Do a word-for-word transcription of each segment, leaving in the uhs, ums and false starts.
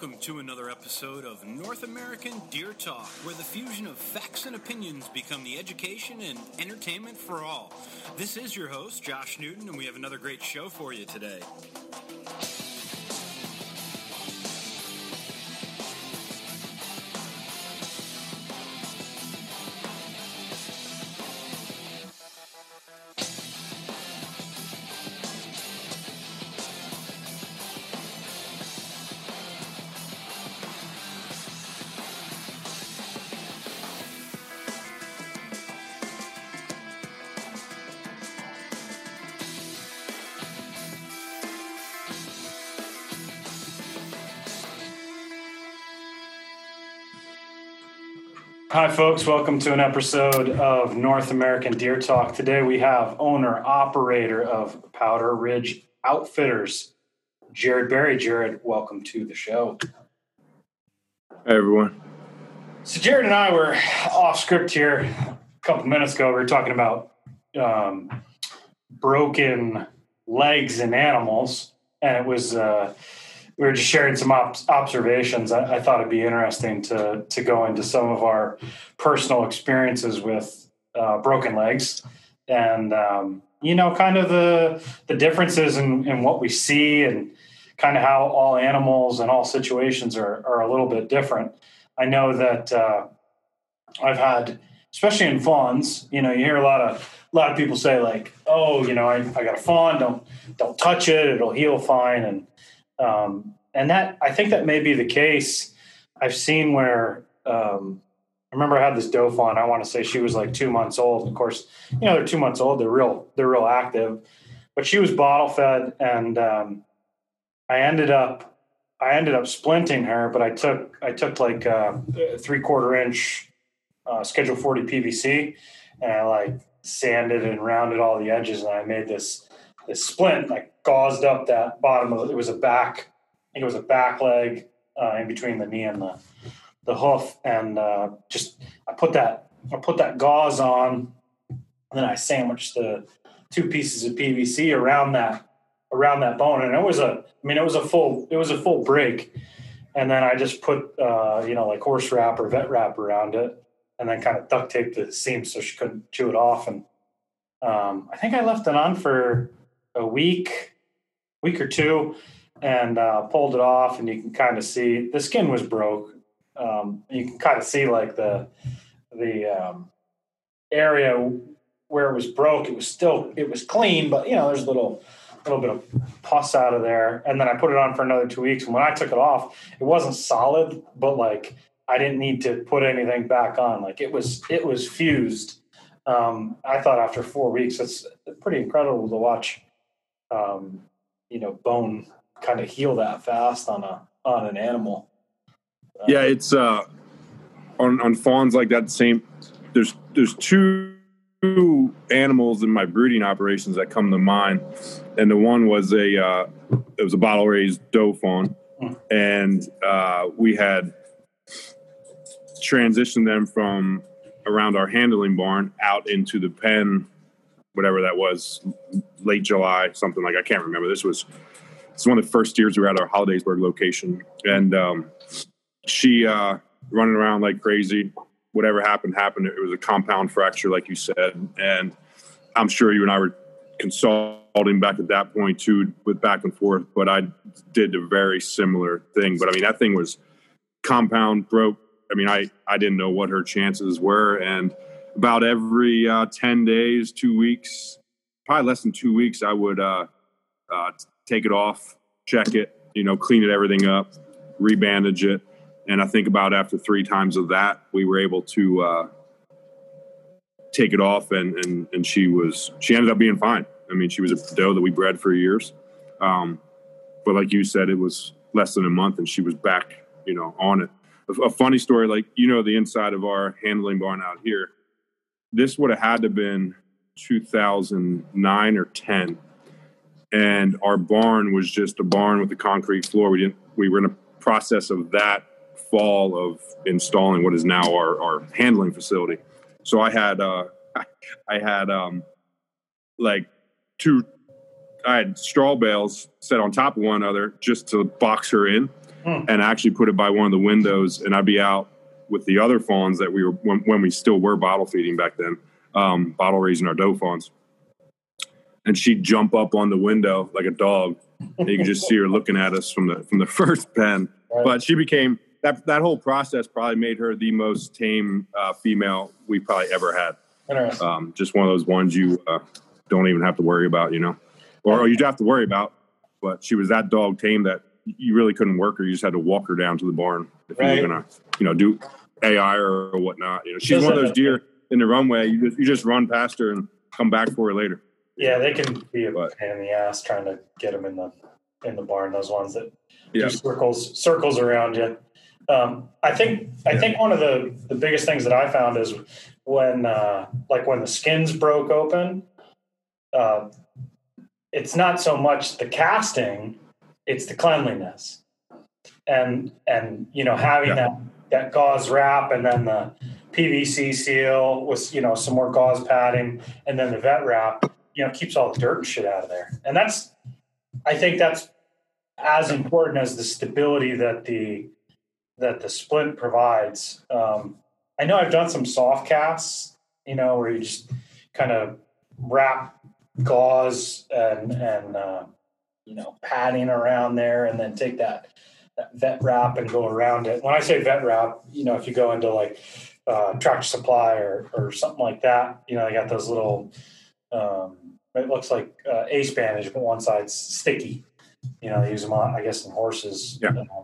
Welcome to another episode of North American Deer Talk, where the fusion of facts and opinions become the education and entertainment for all. This is your host, Josh Newton, and we have another great show for you today. Hi, folks. Welcome to an episode of North American Deer Talk. Today we have owner-operator of Powder Ridge Outfitters, Jared Berry. Jared, welcome to the show. Hey, everyone. So Jared and I were off script here a couple minutes ago. We were talking about um, broken legs in animals, and it was uh, we were just sharing some op- observations. I, I thought it'd be interesting to to go into some of our personal experiences with uh, broken legs, and um, you know, kind of the the differences in, in what we see, and kind of how all animals and all situations are are a little bit different. I know that uh, I've had, especially in fawns, you know, you hear a lot of a lot of people say like, "Oh, you know, I, I got a fawn. Don't don't touch it. It'll heal fine." And Um, and that, I think that may be the case. I've seen where, um, I remember I had this doe fawn. I want to say she was like two months old. Of course, you know, they're two months old. They're real, they're real active, but she was bottle fed. And, um, I ended up, I ended up splinting her, but I took, I took like a three quarter inch, uh, Schedule forty P V C, and I like sanded and rounded all the edges. And I made this, this splint, like gauzed up that bottom of it. It was a back, I think it was a back leg uh, in between the knee and the the hoof, and uh, just I put that I put that gauze on, and then I sandwiched the two pieces of P V C around that around that bone, and it was a I mean it was a full it was a full break, and then I just put uh, you know like horse wrap or vet wrap around it, and then kind of duct taped the seams so she couldn't chew it off, and um, I think I left it on for a week, week or two, and uh, pulled it off, and you can kind of see the skin was broke. Um, you can kind of see like the the um, area where it was broke. It was still it was clean, but you know there's a little little bit of pus out of there. And then I put it on for another two weeks. And when I took it off, it wasn't solid, but like I didn't need to put anything back on. Like it was it was fused. Um, I thought after four weeks, it's pretty incredible to watch. Um, you know, bone kind of heal that fast on a on an animal. Uh, yeah, it's uh, on on fawns like that. Same. There's there's two animals in my breeding operations that come to mind, and the one was a uh, it was a bottle raised doe fawn, mm. and uh, we had transitioned them from around our handling barn out into the pen. Whatever that was, late July, something like I can't remember. This was it's one of the first years we were at our Hollidaysburg location, and um, she uh, running around like crazy. Whatever happened happened. It was a compound fracture, like you said, and I'm sure you and I were consulting back at that point too, with back and forth. But I did a very similar thing. But I mean, that thing was compound broke. I mean, I I didn't know what her chances were, and about every uh, ten days, two weeks, probably less than two weeks, I would uh, uh, take it off, check it, you know, clean it, everything up, rebandage it. And I think about after three times of that, we were able to uh, take it off, and, and, and she was, she ended up being fine. I mean, she was a doe that we bred for years. Um, but like you said, it was less than a month and she was back, you know, on it. A, a funny story, like, you know, the inside of our handling barn out here, this would have had to have been two thousand nine or ten. And our barn was just a barn with a concrete floor. We didn't, we were in a process of that fall of installing what is now our, our handling facility. So I had, uh, I had, um, like two, I had straw bales set on top of one another just to box her in. mm. and actually put it by one of the windows, and I'd be out with the other fawns that we were when, when we still were bottle feeding back then, um, bottle raising our doe fawns, and she'd jump up on the window like a dog, and you could just see her looking at us from the from the first pen. Right. But she became that that whole process probably made her the most tame uh, female we probably ever had. Um, just one of those ones you uh, don't even have to worry about, you know, or, or you have to worry about. But she was that dog tame that you really couldn't work her. You just had to walk her down to the barn if right. you were gonna, you know, do A I or, or whatnot. You know, she's one of those deer in the runway. You just you just run past her and come back for her later. Yeah, they can be a but, pain in the ass trying to get them in the in the barn. Those ones that yeah. do circles circles around you. Um, I think I yeah. think one of the, the biggest things that I found is when uh, like when the skins broke open. Uh, it's not so much the casting, it's the cleanliness, and and you know having yeah. that that gauze wrap and then the P V C seal with you know some more gauze padding and then the vet wrap, you know, keeps all the dirt and shit out of there. And that's, I think that's as important as the stability that the that the splint provides. Um, I know I've done some soft casts, you know, where you just kind of wrap gauze and and uh, you know padding around there, and then take that, that vet wrap and go around it. When I say vet wrap, you know, if you go into like uh, Tractor Supply or or something like that, you know, they got those little. Um, it looks like uh, ace bandage, but one side's sticky. You know, they use them on, I guess, in horses. Yeah. Um,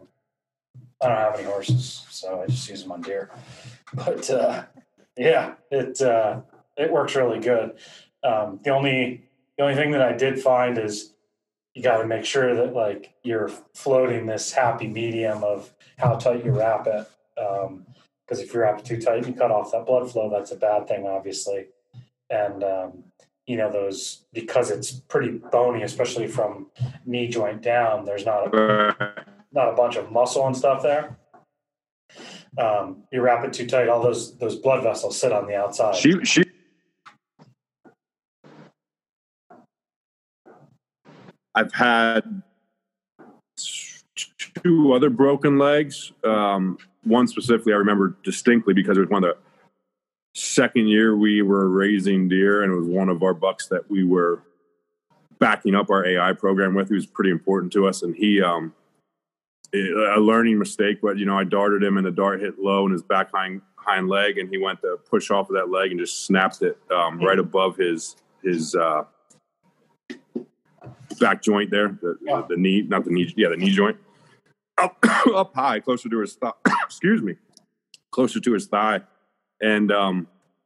I don't have any horses, so I just use them on deer. But uh, yeah, it uh, it works really good. Um, the only the only thing that I did find is you got to make sure that like you're floating this happy medium of how tight you wrap it. Because um, if you wrap it too tight and you cut off that blood flow, that's a bad thing, obviously. And um, you know those because it's pretty bony, especially from knee joint down. There's not a, not a bunch of muscle and stuff there. Um, you wrap it too tight, all those those blood vessels sit on the outside. She she. I've had two other broken legs. Um, one specifically I remember distinctly because it was one of the second year we were raising deer, and it was one of our bucks that we were backing up our A I program with. He was pretty important to us, and he um, a learning mistake, but you know I darted him, and the dart hit low in his back hind, hind leg, and he went to push off of that leg and just snapped it um, right above his his. Uh, back joint there, the, yeah. the knee, not the knee, yeah, the knee joint, up, up high, closer to his thigh, excuse me, closer to his thigh. And um,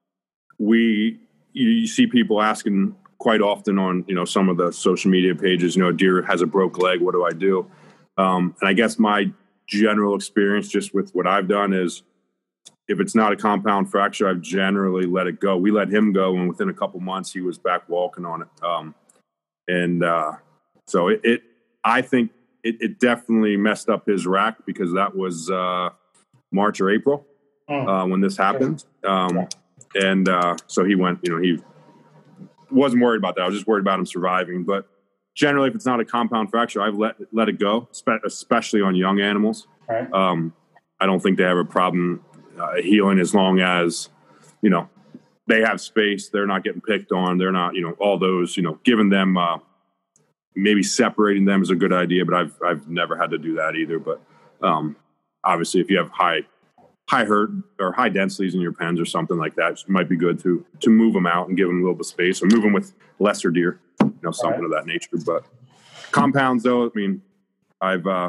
we, you, you see people asking quite often on, you know, some of the social media pages, you know, deer has a broke leg, what do I do? Um, and I guess my general experience just with what I've done is if it's not a compound fracture, I've generally let it go. We let him go, and within a couple months, he was back walking on it. Um, And uh, so it, it, I think it, it definitely messed up his rack because that was uh, March or April mm. uh, when this happened. Um, and uh, so he went, you know, he wasn't worried about that. I was just worried about him surviving. But generally, if it's not a compound fracture, I've let, let it go, especially on young animals. Right. Um, I don't think they have a problem uh, healing as long as, you know, they have space. They're not getting picked on. They're not, you know, all those, you know, giving them, uh, maybe separating them is a good idea, but I've, I've never had to do that either. But, um, obviously if you have high, high hurt or high densities in your pens or something like that, it might be good to, to move them out and give them a little bit of space, or move them with lesser deer, you know, something right. of that nature. But compounds though, I mean, I've, uh,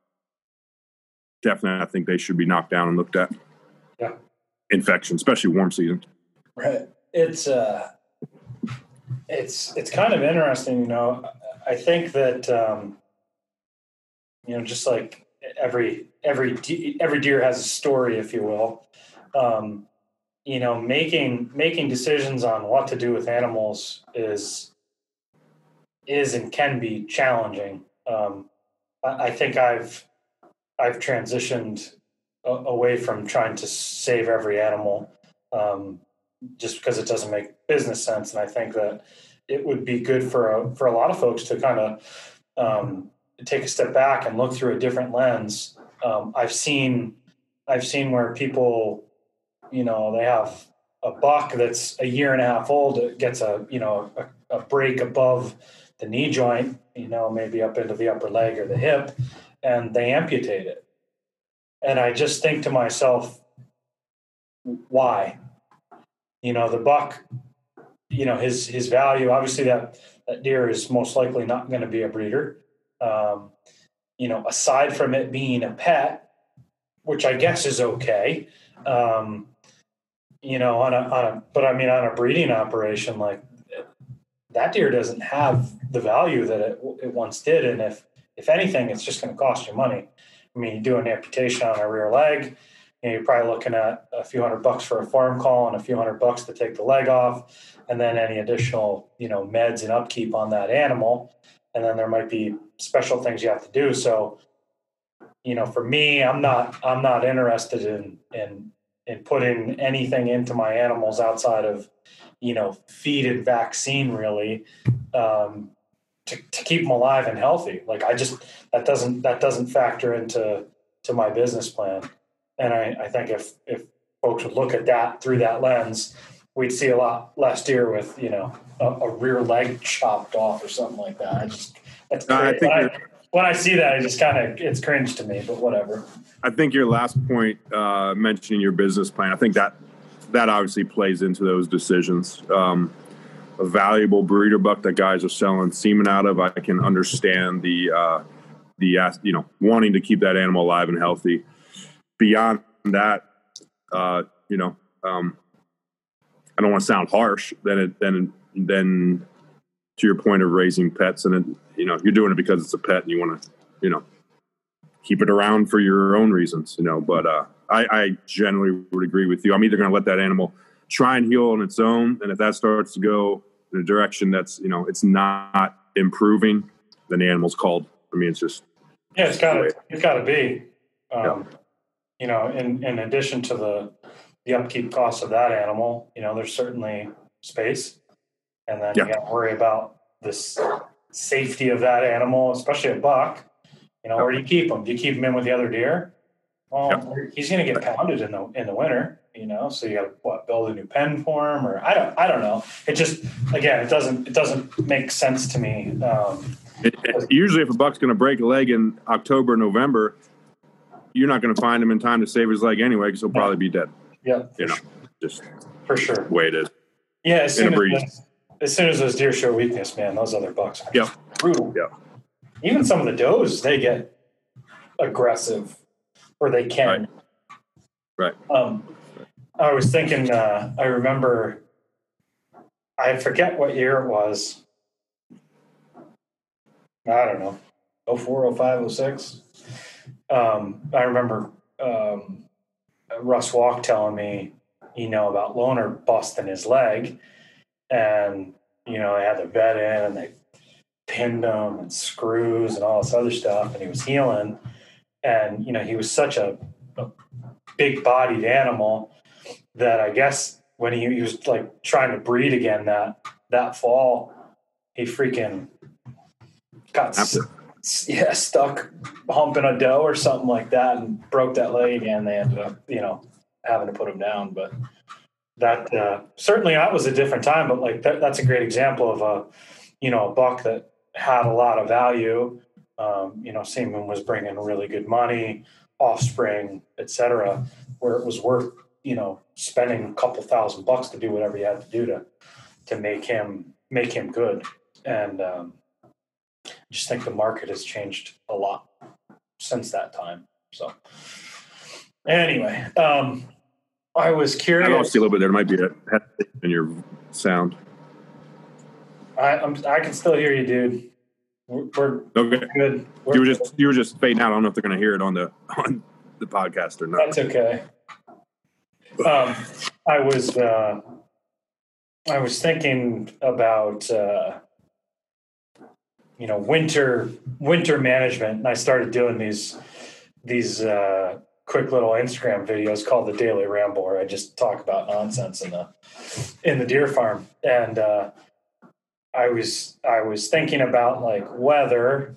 definitely, I think they should be knocked down and looked at. Yeah. Infection, especially warm season. Right. It's uh, it's it's kind of interesting, you know. I think that um, you know, just like every every de- every deer has a story, if you will. Um, you know, making making decisions on what to do with animals is is and can be challenging. Um, I, I think I've I've transitioned a- away from trying to save every animal. Um, just because it doesn't make business sense. And I think that it would be good for a, for a lot of folks to kind of, um, take a step back and look through a different lens, um, I've seen I've seen where people, you know, they have a buck that's a year and a half old, it gets a, you know, a, a break above the knee joint, you know, maybe up into the upper leg or the hip, and they amputate it. And I just think to myself, why? You know, the buck, you know, his his value, obviously that, that deer is most likely not going to be a breeder. Um, you know, aside from it being a pet, which I guess is okay, um, you know, on a, on a, but I mean, on a breeding operation, like that deer doesn't have the value that it, it once did. And if, if anything, it's just going to cost you money. I mean, you do an amputation on a rear leg, and you're probably looking at a few hundred bucks for a farm call and a few hundred bucks to take the leg off, and then any additional, you know, meds and upkeep on that animal. And then there might be special things you have to do. So, you know, for me, I'm not, I'm not interested in, in, in putting anything into my animals outside of, you know, feed and vaccine really, um, to, to keep them alive and healthy. Like I just, that doesn't, that doesn't factor into, to my business plan. And I, I think if, if folks would look at that through that lens, we'd see a lot less deer with, you know, a, a rear leg chopped off or something like that. I just, that's No, I great. think When I, when I see that, I just kind of, it's cringe to me, but whatever. I think your last point, uh, mentioning your business plan, I think that that obviously plays into those decisions. Um, a valuable breeder buck that guys are selling semen out of, I can understand the uh, the you know wanting to keep that animal alive and healthy. Beyond that, uh, you know, um, I don't want to sound harsh. Then it then then to your point of raising pets, and it, you know, you're doing it because it's a pet, and you want to, you know, keep it around for your own reasons, you know. But uh, I, I generally would agree with you. I'm either going to let that animal try and heal on its own, and if that starts to go in a direction that's, you know, it's not improving, then the animal's called. I mean, it's just yeah, it's got to it's got to be. Um, yeah. You know, in in addition to the the upkeep costs of that animal, you know, there's certainly space, and then Yeah. you got to worry about this safety of that animal, especially a buck. You know, where do you keep him? Do you keep him in with the other deer? Well, Yep. he's going to get pounded in the in the winter. You know, so you got to what build a new pen for him, or I don't I don't know. It just again, it doesn't it doesn't make sense to me. Um, It, it, usually, if a buck's going to break a leg in October, November, you're not going to find him in time to save his leg anyway, because he'll probably be dead. yeah, You know, just for sure. the way it is. Yeah, as In a soon breed. as, as soon as those deer show weakness, man, those other bucks are Yep. brutal. Yep. Even some of the does, they get aggressive, or they can. Right. Um, I was thinking, uh, I remember, I forget what year it was. I don't know, oh four, oh five, oh six. Um, I remember um, Russ Walk telling me, you know, about Loner busting his leg, and, you know, they had the vet in and they pinned him and screws and all this other stuff, and he was healing. And, you know, he was such a, a big bodied animal that I guess when he, he was like trying to breed again that, that fall, he freaking got s- yeah, stuck humping a doe or something like that and broke that leg again. They ended up, you know, having to put him down. But that uh, certainly that was a different time. But like that, that's a great example of a, you know, a buck that had a lot of value. Um, you know, semen was bringing really good money, offspring, et cetera, where it was worth, you know, spending a couple thousand bucks to do whatever you had to do to to make him make him good. And um, I just think the market has changed a lot since that time. So anyway, um, I was curious. I lost you a little bit there. There might be a hesitation in your sound. I, I'm, I can still hear you, dude. We're, we're Okay. good. We're You were good. just you were just fading out. I don't know if they're going to hear it on the on the podcast or not. That's okay. Um, I was uh, I was thinking about uh, you know winter winter management, and I started doing these these uh, quick little Instagram videos called the Daily Ramble, where I just talk about nonsense in the in the deer farm. And uh, I was I was thinking about like weather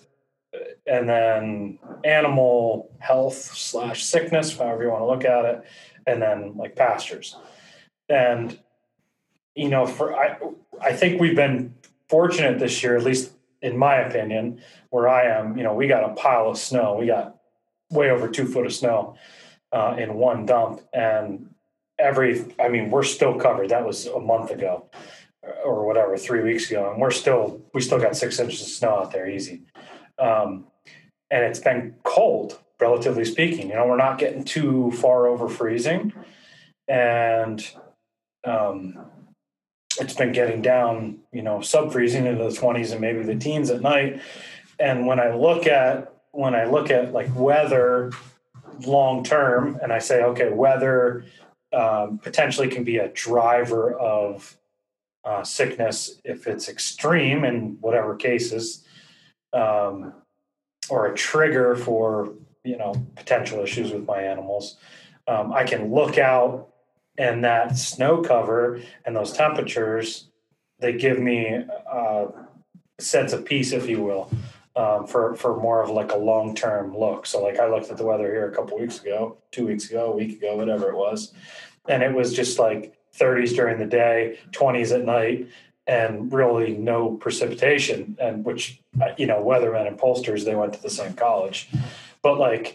and then animal health slash sickness, however you want to look at it, and then like pastures. And, you know, for I, I think we've been fortunate this year, at least in my opinion, where I am. You know, we got a pile of snow. We got way over two foot of snow uh, in one dump, and every, I mean, we're still covered. That was a month ago or whatever, three weeks ago, and we're still, we still got six inches of snow out there, easy. Um, and it's been cold, relatively speaking. You know, we're not getting too far over freezing, and um, it's been getting down, you know, sub-freezing into the twenties and maybe the teens at night. And when I look at when I look at like weather long term, and I say, okay, weather um, potentially can be a driver of uh, sickness if it's extreme in whatever cases. Um, or a trigger for, you know, potential issues with my animals. Um, I can look out, and that snow cover and those temperatures, they give me a sense of peace, if you will, um, for, for more of like a long-term look. So like I looked at the weather here a couple of weeks ago, two weeks ago, a week ago, whatever it was. And it was just like thirties during the day, twenties at night, and really no precipitation, and which, you know, weathermen and pollsters, they went to the same college. But like,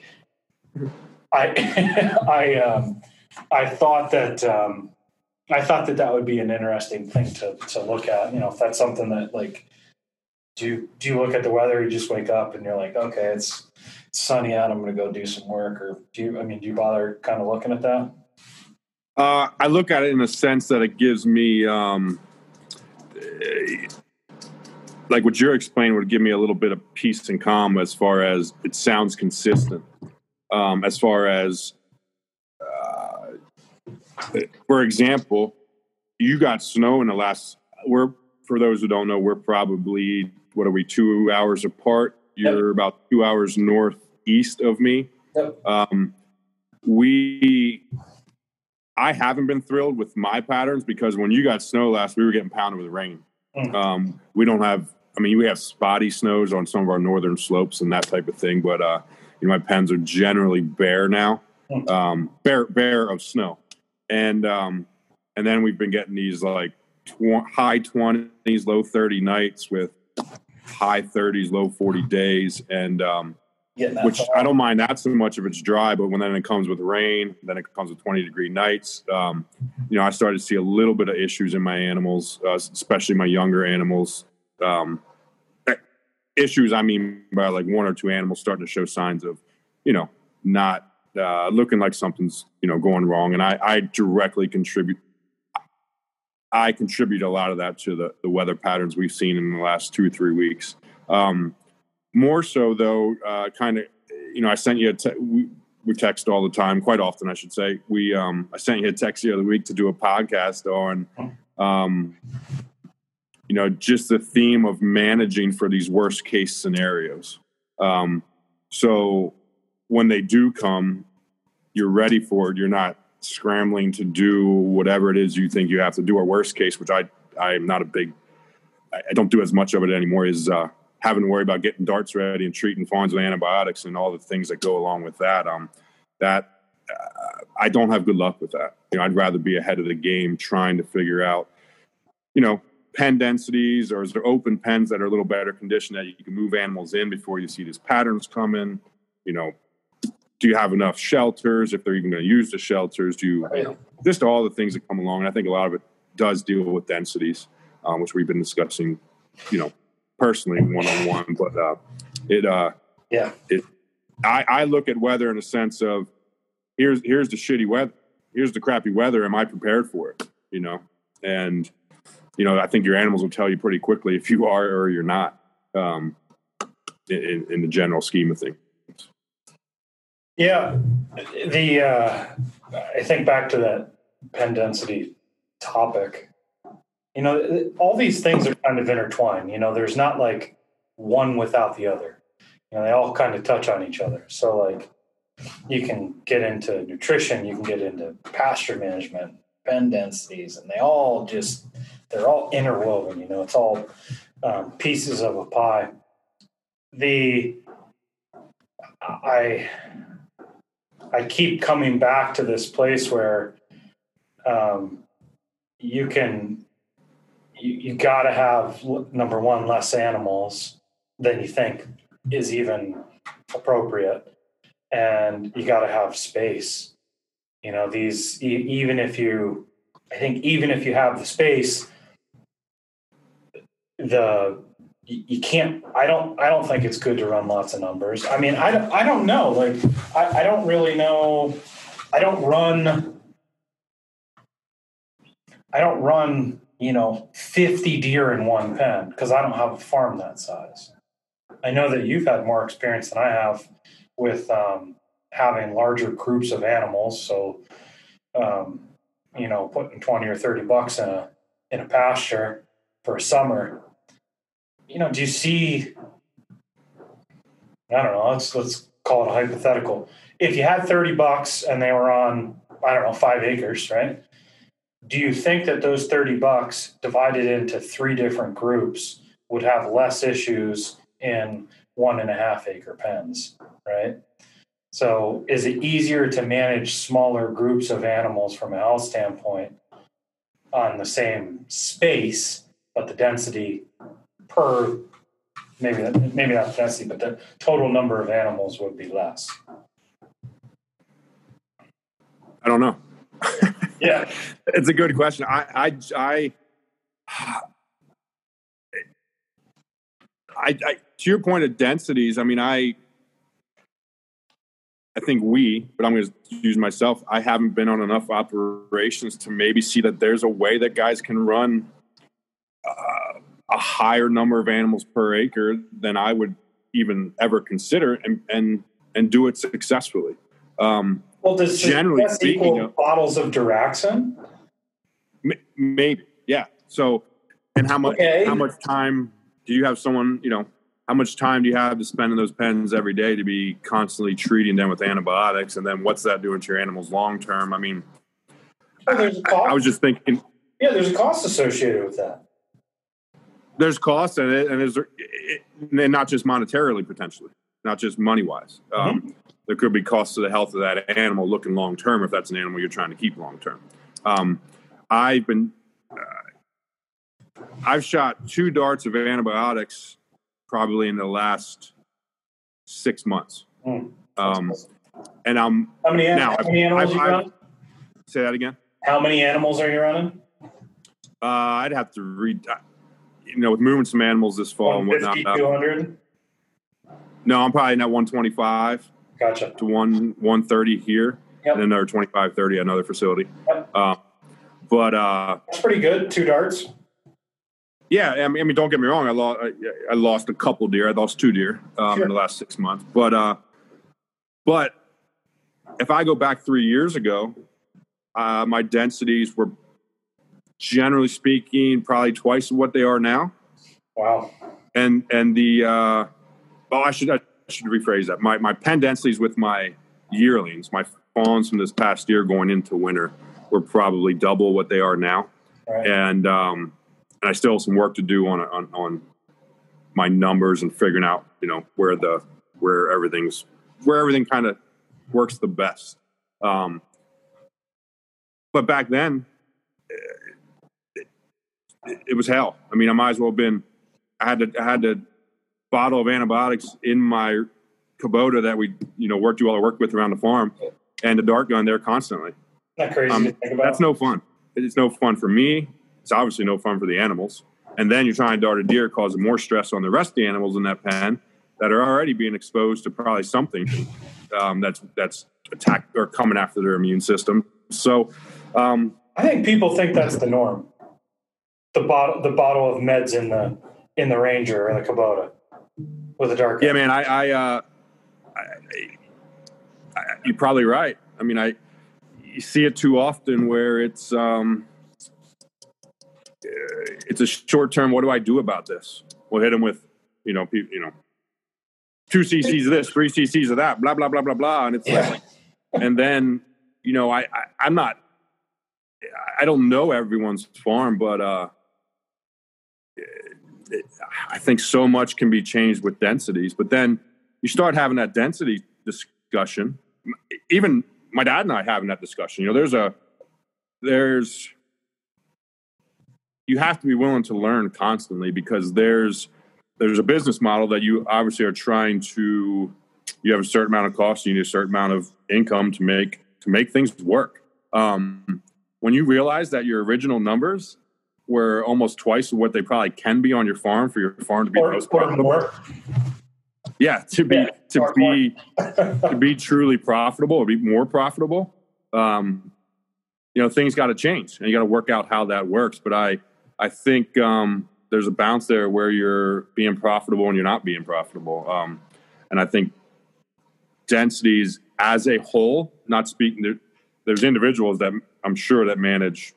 I, I, um, I thought that, um, I thought that that would be an interesting thing to, to look at, you know, if that's something that like, do you, do you look at the weather, you just wake up and you're like, okay, it's, it's sunny out, I'm going to go do some work? Or do you, I mean, do you bother kind of looking at that? Uh, I look at it in a sense that it gives me, um, like what you're explaining would give me a little bit of peace and calm as far as it sounds consistent. Um, as far as, uh, for example, you got snow in the last, we're, for those who don't know, we're probably, what are we, two hours apart? You're yep. about two hours northeast of me. Yep. Um, we, I haven't been thrilled with my patterns because when you got snow last, we were getting pounded with rain. Mm. Um, we don't have, I mean, we have spotty snows on some of our northern slopes and that type of thing, but, uh, you know, my pens are generally bare now, mm. um, bare, bare of snow. And, um, and then we've been getting these like tw- high twenties, low thirty nights with high thirties, low forty days. And, um, which far. I don't mind that so much if it's dry, but when then it comes with rain, then it comes with twenty degree nights. Um, you know, I started to see a little bit of issues in my animals, uh, especially my younger animals. Um, issues, I mean, by like one or two animals starting to show signs of, you know, not uh, looking like something's, you know, going wrong. And I, I directly contribute. I contribute a lot of that to the, the weather patterns we've seen in the last two or three weeks. Um, More so, though, uh, kind of, you know, I sent you a te- we, we text all the time, quite often, I should say. We um, I sent you a text the other week to do a podcast on, um, you know, just the theme of managing for these worst case scenarios. Um, so when they do come, you're ready for it. You're not scrambling to do whatever it is you think you have to do. Or worst case, which I I'm not a big, I don't do as much of it anymore, is uh, having to worry about getting darts ready and treating fawns with antibiotics and all the things that go along with that. Um, that uh, I don't have good luck with that. You know, I'd rather be ahead of the game trying to figure out, you know, pen densities, or is there open pens that are a little better conditioned that you can move animals in before you see these patterns come in? You know, do you have enough shelters if they're even going to use the shelters? Do you, you know, just all the things that come along. And I think a lot of it does deal with densities, um, which we've been discussing, you know, personally one-on-one, but uh, it, uh, yeah, it, I, I look at weather in a sense of here's, here's the shitty weather. Here's the crappy weather. Am I prepared for it? You know? And, you know, I think your animals will tell you pretty quickly if you are or you're not, um, in, in the general scheme of things. Yeah. The, uh, I think back to that pen density topic, you know, all these things are kind of intertwined. You know, there's not like one without the other. You know, they all kind of touch on each other. So like you can get into nutrition, you can get into pasture management, pen densities, and they all just, they're all interwoven. You know, it's all um, pieces of a pie. The I I keep coming back to this place where um, you can you, you got to have, number one, less animals than you think is even appropriate, and you got to have space. You know, these e- even if you, I think even if you have the space, the you, you can't. I don't. I don't think it's good to run lots of numbers. I mean, I don't, I don't know. Like, I, I don't really know. I don't run. I don't run. You know, fifty deer in one pen because I don't have a farm that size. I know that you've had more experience than I have with um, having larger groups of animals. So, um, you know, putting twenty or thirty bucks in a in a pasture for a summer. You know, do you see? I don't know. Let's let's call it a hypothetical. If you had thirty bucks and they were on, I don't know, five acres, right? Do you think that those thirty bucks divided into three different groups would have less issues in one and a half acre pens, right? So is it easier to manage smaller groups of animals from a health standpoint on the same space, but the density per, maybe that, maybe not density, but the total number of animals would be less? I don't know. Yeah. It's a good question. I, I, I, I, I, to your point of densities, I mean, I, I think we, but I'm going to use myself. I haven't been on enough operations to maybe see that there's a way that guys can run uh, a higher number of animals per acre than I would even ever consider, and and and do it successfully. Um, well, does generally speaking, equal of, bottles of Duraxin? Maybe, yeah. So, and how much okay. how much time do you have someone, you know, how much time do you have to spend in those pens every day to be constantly treating them with antibiotics? And then what's that doing to your animals long term? I mean, well, there's a cost. I, I was just thinking. Yeah, there's a cost associated with that. There's cost, and it, and there's it, and not just monetarily, potentially, not just money wise. Mm-hmm. Um, there could be costs to the health of that animal looking long term if that's an animal you're trying to keep long term. Um, I've been, uh, I've shot two darts of antibiotics probably in the last six months. Mm, um, and I'm how many, now, how many animals I've, you run? Say that again. How many animals are you running? Uh, I'd have to read, you know, with moving some animals this fall and whatnot. two hundred? No, I'm probably at one twenty-five. Gotcha. To one one thirty here, yep. And another twenty-five, thirty at another facility. Yep. Uh, but uh, that's pretty good. Two darts. Yeah, I mean, I mean, don't get me wrong. I lost, I, I lost a couple deer. I lost two deer um, sure. in the last six months. But, uh, but if I go back three years ago, uh, my densities were, generally speaking, probably twice what they are now. Wow. And and the uh, well, I should I should rephrase that. My my pen densities with my yearlings, my fawns from this past year going into winter, were probably double what they are now. Right. And um, and I still have some work to do on on on my numbers and figuring out, you know, where the where everything's where everything kind of works the best. Um, but back then, it, it, it was hell. I mean, I might as well have been. I had to I had a bottle of antibiotics in my Kubota that we, you know, worked do all the work with around the farm, and the dart gun there constantly. Not crazy um, to think about. That's no fun. It's no fun for me. It's obviously no fun for the animals. And then you're trying to dart a deer, causing more stress on the rest of the animals in that pen that are already being exposed to probably something um, that's that's attacked or coming after their immune system. So um, I think people think that's the norm. The bottle, the bottle of meds in the in the Ranger or the Kubota with a dark. Yeah, man. I, I, uh, I, I, you're probably right. I mean, I you see it too often where it's um, it's a short term. What do I do about this? We'll hit them with, you know, pe- you know, two cc's of this, three cc's of that, blah blah blah blah blah, and it's yeah. like, and then you know, I, I I'm not, I don't know everyone's farm, but uh, it, I think so much can be changed with densities. But then you start having that density discussion. Even my dad and I having that discussion. You know, there's a there's you have to be willing to learn constantly, because there's there's a business model that you obviously are trying to. You have a certain amount of cost, you need a certain amount of income to make to make things work. Um, when you realize that your original numbers were almost twice of what they probably can be on your farm for your farm to be or, most or profitable. more. Yeah, to be Yeah, to or be to be truly profitable or be more profitable, um, you know, things got to change, and you got to work out how that works. But I I think um, there's a bounce there where you're being profitable and you're not being profitable, um, and I think densities as a whole, not speaking there, there's individuals that I'm sure that manage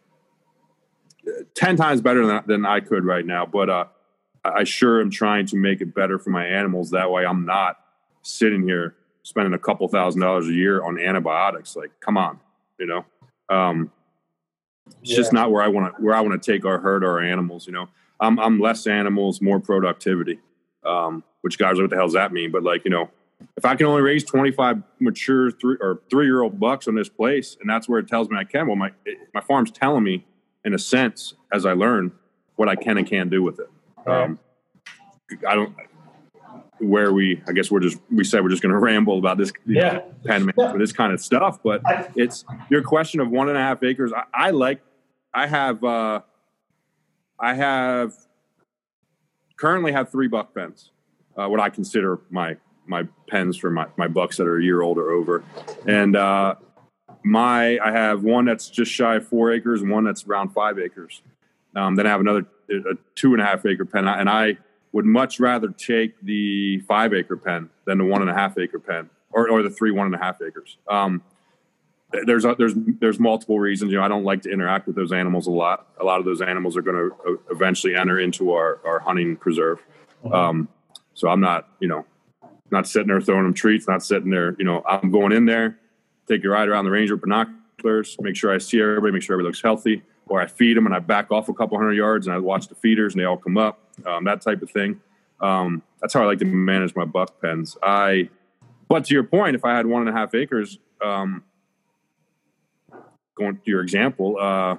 ten times better than, than I could right now, but uh, I sure am trying to make it better for my animals. That way I'm not sitting here spending a couple thousand dollars a year on antibiotics. Like, come on, you know, um, it's yeah. just not where I want to, where I want to take our herd, or our animals, you know. I'm, I'm less animals, more productivity, um, which guys, what the hell does that mean? But like, you know, if I can only raise twenty-five mature three or three-year-old bucks on this place, and that's where it tells me I can, well, my my farm's telling me, in a sense, as I learn, what I can and can't do with it. Um, I don't. Where we, I guess we're just we said we're just going to ramble about this, yeah, know, pen yeah. for this kind of stuff. But it's your question of one and a half acres. I, I like. I have. Uh, I have currently have three buck pens. Uh, what I consider my. my pens for my, my bucks that are a year old or over. And uh, my, I have one that's just shy of four acres and one that's around five acres. Um, then I have another a two and a half acre pen. And I would much rather take the five acre pen than the one and a half acre pen, or, or the three, one and a half acres. Um, there's, a, there's, there's multiple reasons. You know, I don't like to interact with those animals a lot. A lot of those animals are going to eventually enter into our, our hunting preserve. Mm-hmm. Um, so I'm not, you know, not sitting there throwing them treats, not sitting there, you know, I'm going in there, take a ride around the range with binoculars, make sure I see everybody, make sure everybody looks healthy, or I feed them and I back off a couple hundred yards and I watch the feeders and they all come up, um, that type of thing. Um, that's how I like to manage my buck pens. I, but to your point, if I had one and a half acres, um, going to your example, uh,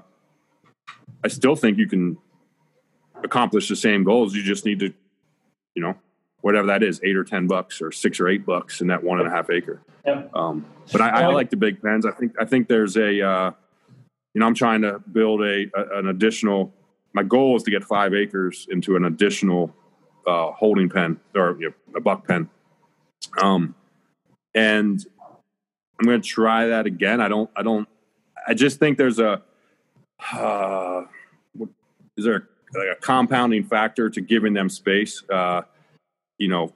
I still think you can accomplish the same goals. You just need to, you know, whatever that is, eight or ten bucks or six or eight bucks in that one and a half acre. Yep. Um, but I, I like the big pens. I think, I think there's a, uh, you know, I'm trying to build a, a, an additional, my goal is to get five acres into an additional uh, holding pen, or you know, a buck pen. Um, and I'm going to try that again. I don't, I don't, I just think there's a, uh, is there a, like a compounding factor to giving them space? Uh, you know,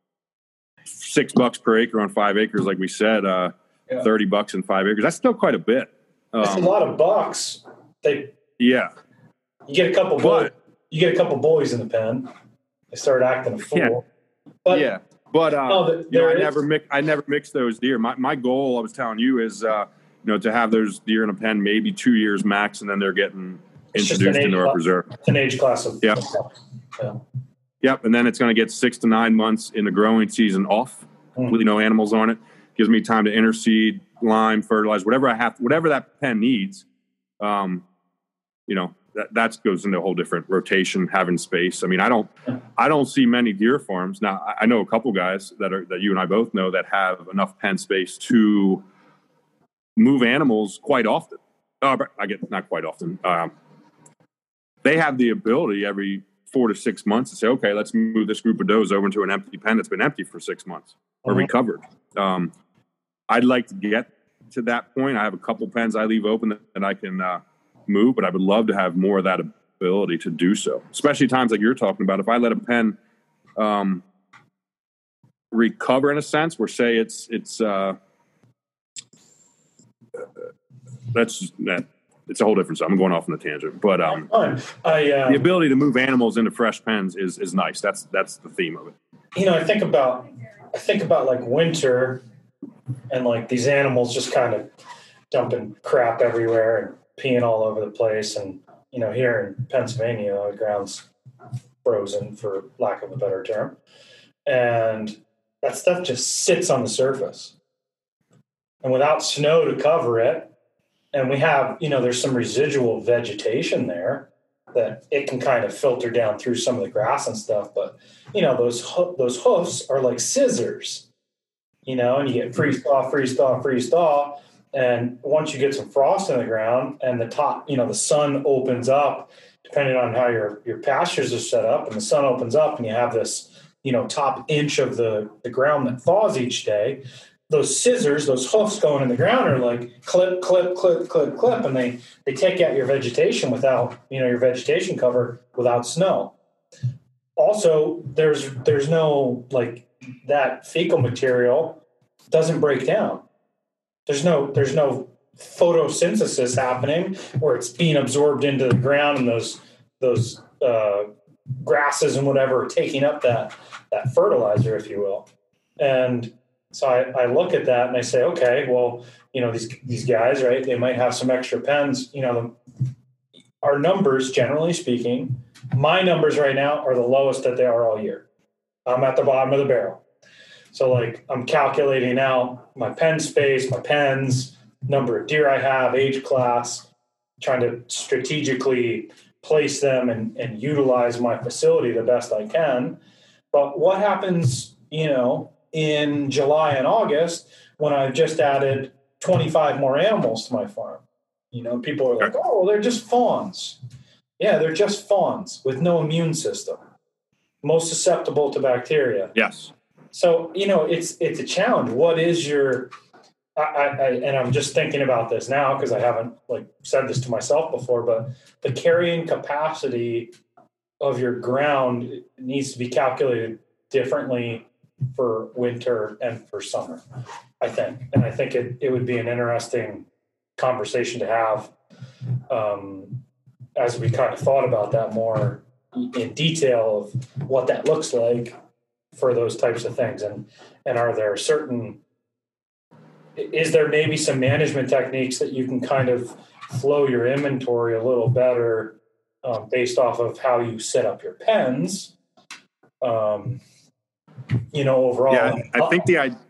six bucks per acre on five acres, like we said, uh, yeah. thirty bucks in five acres. That's still quite a bit. Um, That's a lot of bucks. They, yeah. You get a couple, bull, you get a couple boys in the pen. They start acting a fool. Yeah. But, yeah. But, uh, no, the, you know, I never mix, I never mix those deer. My, my goal, I was telling you, is, uh, you know, to have those deer in a pen, maybe two years max, and then they're getting it's introduced into our class, preserve. It's an age class of, yep. yeah. Yep, and then it's going to get six to nine months in the growing season off mm. with no animals on it. Gives me time to interseed, lime, fertilize, whatever I have, whatever that pen needs. Um, you know, that that goes into a whole different rotation, having space. I mean, I don't, I don't see many deer farms now. I know a couple guys that are that you and I both know that have enough pen space to move animals quite often. Uh, I get not quite often. Um, they have the ability every four to six months to say, okay, let's move this group of does over into an empty pen that's been empty for six months or mm-hmm. recovered. Um, I'd like to get to that point. I have a couple pens I leave open that, that I can uh, move, but I would love to have more of that ability to do so, especially times like you're talking about. If I let a pen um, recover in a sense where say it's, it's uh, that's that. It's a whole different stuff. I'm going off on a tangent, but um, I, uh, the ability to move animals into fresh pens is is nice. That's that's the theme of it. You know, I think about I think about like winter, and like these animals just kind of dumping crap everywhere and peeing all over the place. And you know, here in Pennsylvania, the ground's frozen, for lack of a better term, and that stuff just sits on the surface. And without snow to cover it, and we have, you know, there's some residual vegetation there that it can kind of filter down through some of the grass and stuff. But, you know, those ho- those hoofs are like scissors, you know, and you get freeze thaw, freeze thaw, freeze thaw. And once you get some frost in the ground and the top, you know, the sun opens up, depending on how your, your pastures are set up, and the sun opens up and you have this, you know, top inch of the, the ground that thaws each day, those scissors, those hoofs going in the ground are like clip, clip, clip, clip, clip, and they, they take out your vegetation without, you know, your vegetation cover without snow. Also, there's there's no, like, that fecal material doesn't break down. There's no there's no photosynthesis happening where it's being absorbed into the ground, and those those uh, grasses and whatever are taking up that that fertilizer, if you will. And so I, I look at that and I say, okay, well, you know, these these guys, right? They might have some extra pens. You know, our numbers, generally speaking, my numbers right now are the lowest that they are all year. I'm at the bottom of the barrel. So, like, I'm calculating out my pen space, my pens, number of deer I have, age class, trying to strategically place them and, and utilize my facility the best I can. But what happens, you know, in July and August when I've just added twenty-five more animals to my farm? You know, people are like, oh, well, they're just fawns. Yeah, they're just fawns with no immune system, most susceptible to bacteria. Yes. So, you know, it's it's a challenge. What is your, I, I, and I'm just thinking about this now because I haven't, like, said this to myself before, but the carrying capacity of your ground needs to be calculated differently for winter and for summer, I think. And I think it, it would be an interesting conversation to have um, as we kind of thought about that more in detail of what that looks like for those types of things. And, and are there certain, is there maybe some management techniques that you can kind of flow your inventory a little better um, based off of how you set up your pens? Um, you know, overall. Yeah, I think the idea,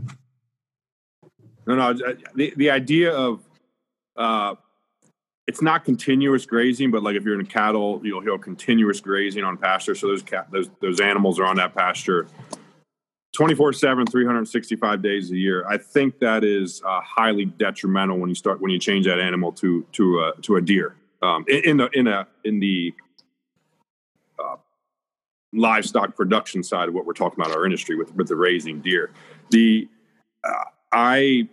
no, no, the, the idea of, uh, it's not continuous grazing, but like if you're in a cattle, you'll hear continuous grazing on pasture. So those cat, those those animals are on that pasture twenty-four seven, three hundred sixty-five days a year. I think that is uh, highly detrimental when you start when you change that animal to to uh, to a deer um, in, in the in a in the uh, livestock production side of what we're talking about our industry with with the raising deer. The uh, I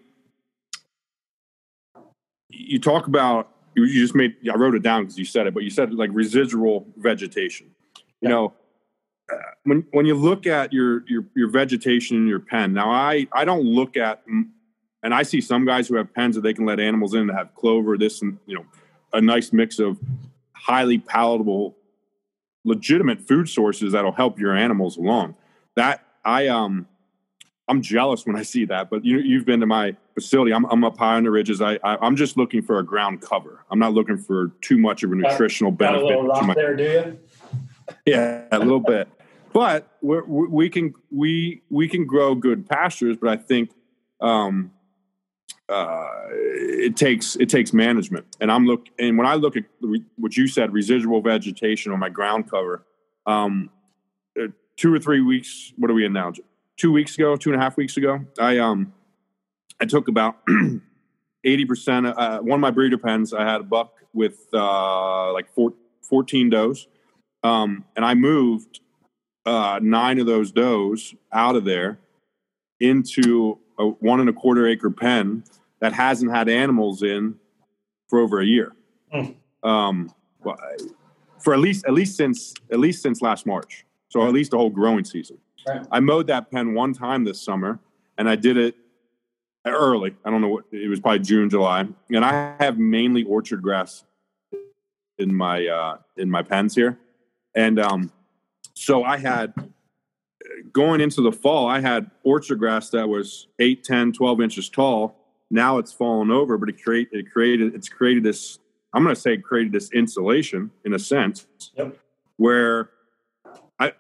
you talk about. You just made, I wrote it down because you said it, but you said like residual vegetation. You yeah. know, uh, when when you look at your, your your vegetation in your pen, now I, I don't look at, and I see some guys who have pens that they can let animals in that have clover, this, and, you know, a nice mix of highly palatable, legitimate food sources that'll help your animals along. That, I, um, I'm jealous when I see that, but you, you've been to my facility. I'm, I'm up high on the ridges. I, I, I'm just looking for a ground cover. I'm not looking for too much of a nutritional got, benefit. Got a little rock to my, there, do you? Yeah, a little bit. But we're, we can we we can grow good pastures. But I think um, uh, it takes it takes management. And I'm look and when I look at what you said, residual vegetation on my ground cover, um, two or three weeks. What are we in now? Two weeks ago, two and a half weeks ago, I um, I took about eighty percent. Uh, one of my breeder pens, I had a buck with uh, like four, fourteen does, um, and I moved uh, nine of those does out of there into a one and a quarter acre pen that hasn't had animals in for over a year. Mm. Um, well, for at least at least since at least since last March, so at least the whole growing season. Right. I mowed that pen one time this summer, and I did it early. I don't know what it was, probably June, July. And I have mainly orchard grass in my uh, in my pens here, and um, so I had going into the fall, I had orchard grass that was eight, ten, twelve inches tall. Now it's fallen over, but it create it created it's created this. I'm going to say it created this insulation in a sense, yep. where.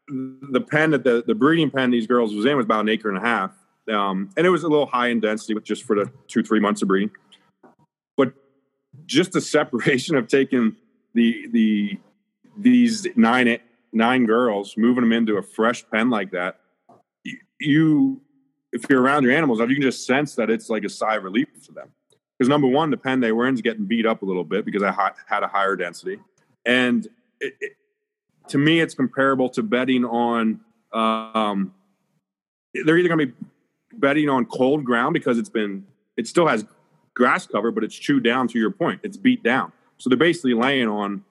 the pen that the, the breeding pen these girls was in was about an acre and a half. Um, and it was a little high in density with just for the two, three months of breeding. But just the separation of taking the, the, these nine, nine girls, moving them into a fresh pen like that, you, if you're around your animals, you can just sense that it's like a sigh of relief for them. Because number one, the pen they were in is getting beat up a little bit because I ha- had a higher density. And it, it, to me, it's comparable to betting on, um, they're either going to be betting on cold ground because it's been, it still has grass cover, but it's chewed down to your point. It's beat down. So they're basically laying on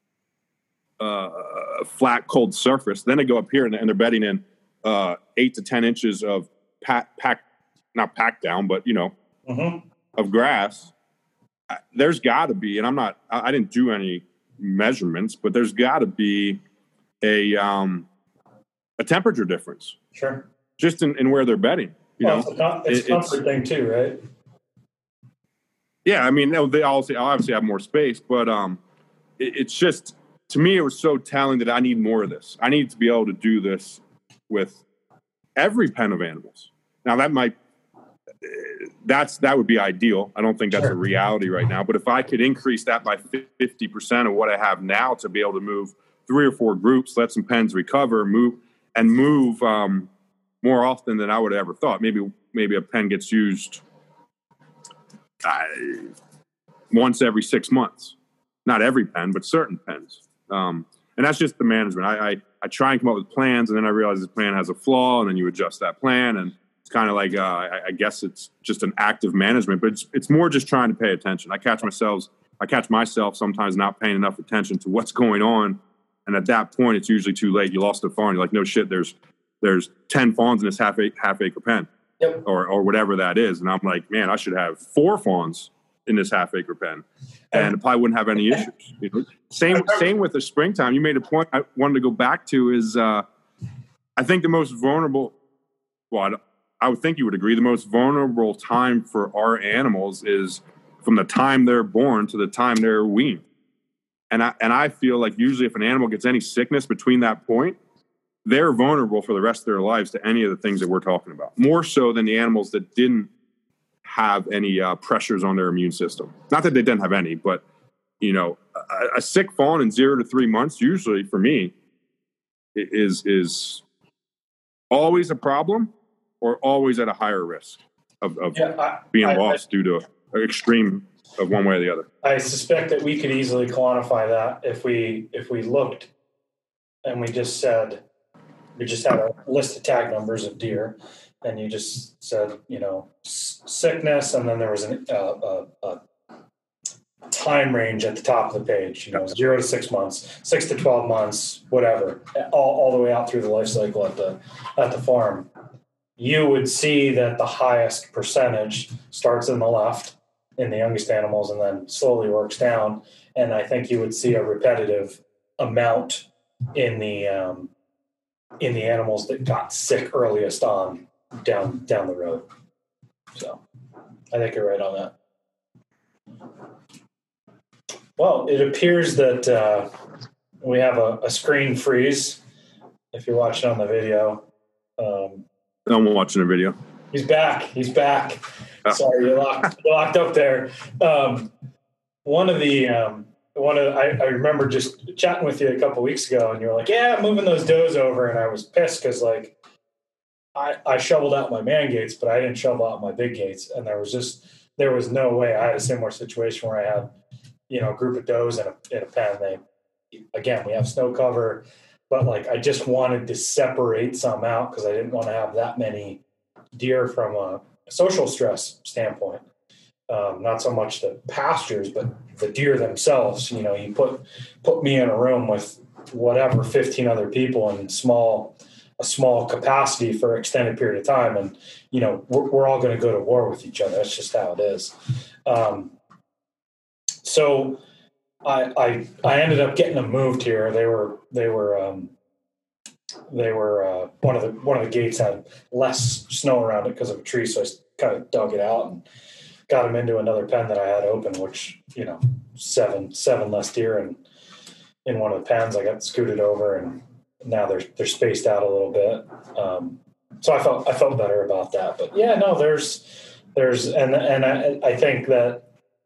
uh, a flat, cold surface. Then they go up here and, and they're betting in uh, eight to ten inches of pack, pack, not packed down, but, you know, mm-hmm. of grass. There's got to be, and I'm not, I didn't do any measurements, but there's got to be a um, a temperature difference. Sure. Just in, in where they're bedding. You well, know, it's a, com- it's a comfort thing too, right? Yeah, I mean, they obviously obviously have more space, but um, it, it's just, to me, it was so telling that I need more of this. I need to be able to do this with every pen of animals. Now that might, that's that would be ideal. I don't think that's sure. a reality right now. But if I could increase that by fifty percent of what I have now to be able to move three or four groups, let some pens recover, move and move um, more often than I would have ever thought. Maybe maybe a pen gets used uh, once every six months. Not every pen, but certain pens. Um, and that's just the management. I, I I try and come up with plans, and then I realize this plan has a flaw, and then you adjust that plan. And it's kind of like, uh, I, I guess it's just an active management, but it's it's more just trying to pay attention. I catch myself, I catch myself sometimes not paying enough attention to what's going on. And at that point, it's usually too late. You lost a fawn. You're like, no shit, there's there's ten fawns in this half acre, half acre pen, yep. or or whatever that is. And I'm like, man, I should have four fawns in this half acre pen, and it probably wouldn't have any issues. You know? Same same with the springtime. You made a point I wanted to go back to is uh, I think the most vulnerable. Well, I, I would think you would agree. The most vulnerable time for our animals is from the time they're born to the time they're weaned. And I and I feel like usually if an animal gets any sickness between that point, they're vulnerable for the rest of their lives to any of the things that we're talking about. More so than the animals that didn't have any uh, pressures on their immune system. Not that they didn't have any, but you know, a, a sick fawn in zero to three months usually for me is is always a problem or always at a higher risk of, of yeah, I, being I, lost I, due to an extreme of one way or the other. I suspect that we could easily quantify that if we if we looked and we just said we just had a list of tag numbers of deer, and you just said, you know, s- sickness, and then there was an, uh, a, a time range at the top of the page, you know, zero to six months, six to twelve months, whatever, all, all the way out through the life cycle at the at the farm. You would see that the highest percentage starts in the left in the youngest animals and then slowly works down. And I think you would see a repetitive amount in the um, in the animals that got sick earliest on down down the road. So I think you're right on that. Well, it appears that uh, we have a, a screen freeze. If you're watching on the video, um, I'm watching a video. He's back. He's back. Oh. Sorry, you're locked, you're locked up there. Um, one of the um, one of I, I remember just chatting with you a couple weeks ago, and you were like, "Yeah, I'm moving those does over," and I was pissed because like I, I shoveled out my man gates, but I didn't shovel out my big gates, and there was just there was no way. I had a similar situation where I had, you know, a group of does in a in a pen. They again, we have snow cover, but like I just wanted to separate some out because I didn't want to have that many deer from a social stress standpoint. Um, not so much the pastures, but the deer themselves. You know, you put put me in a room with whatever fifteen other people in small a small capacity for an extended period of time, and you know we're, we're all going to go to war with each other. That's just how it is. Um, so I, I I ended up getting them moved here. They were they were um, they were uh, one of the one of the gates had less snow around it because of a tree, so I kind of dug it out and got them into another pen that I had open, which, you know, seven seven less deer in in one of the pens. I got scooted over and now they're they're spaced out a little bit. Um, so I felt I felt better about that. But yeah, no, there's there's and and I, I think that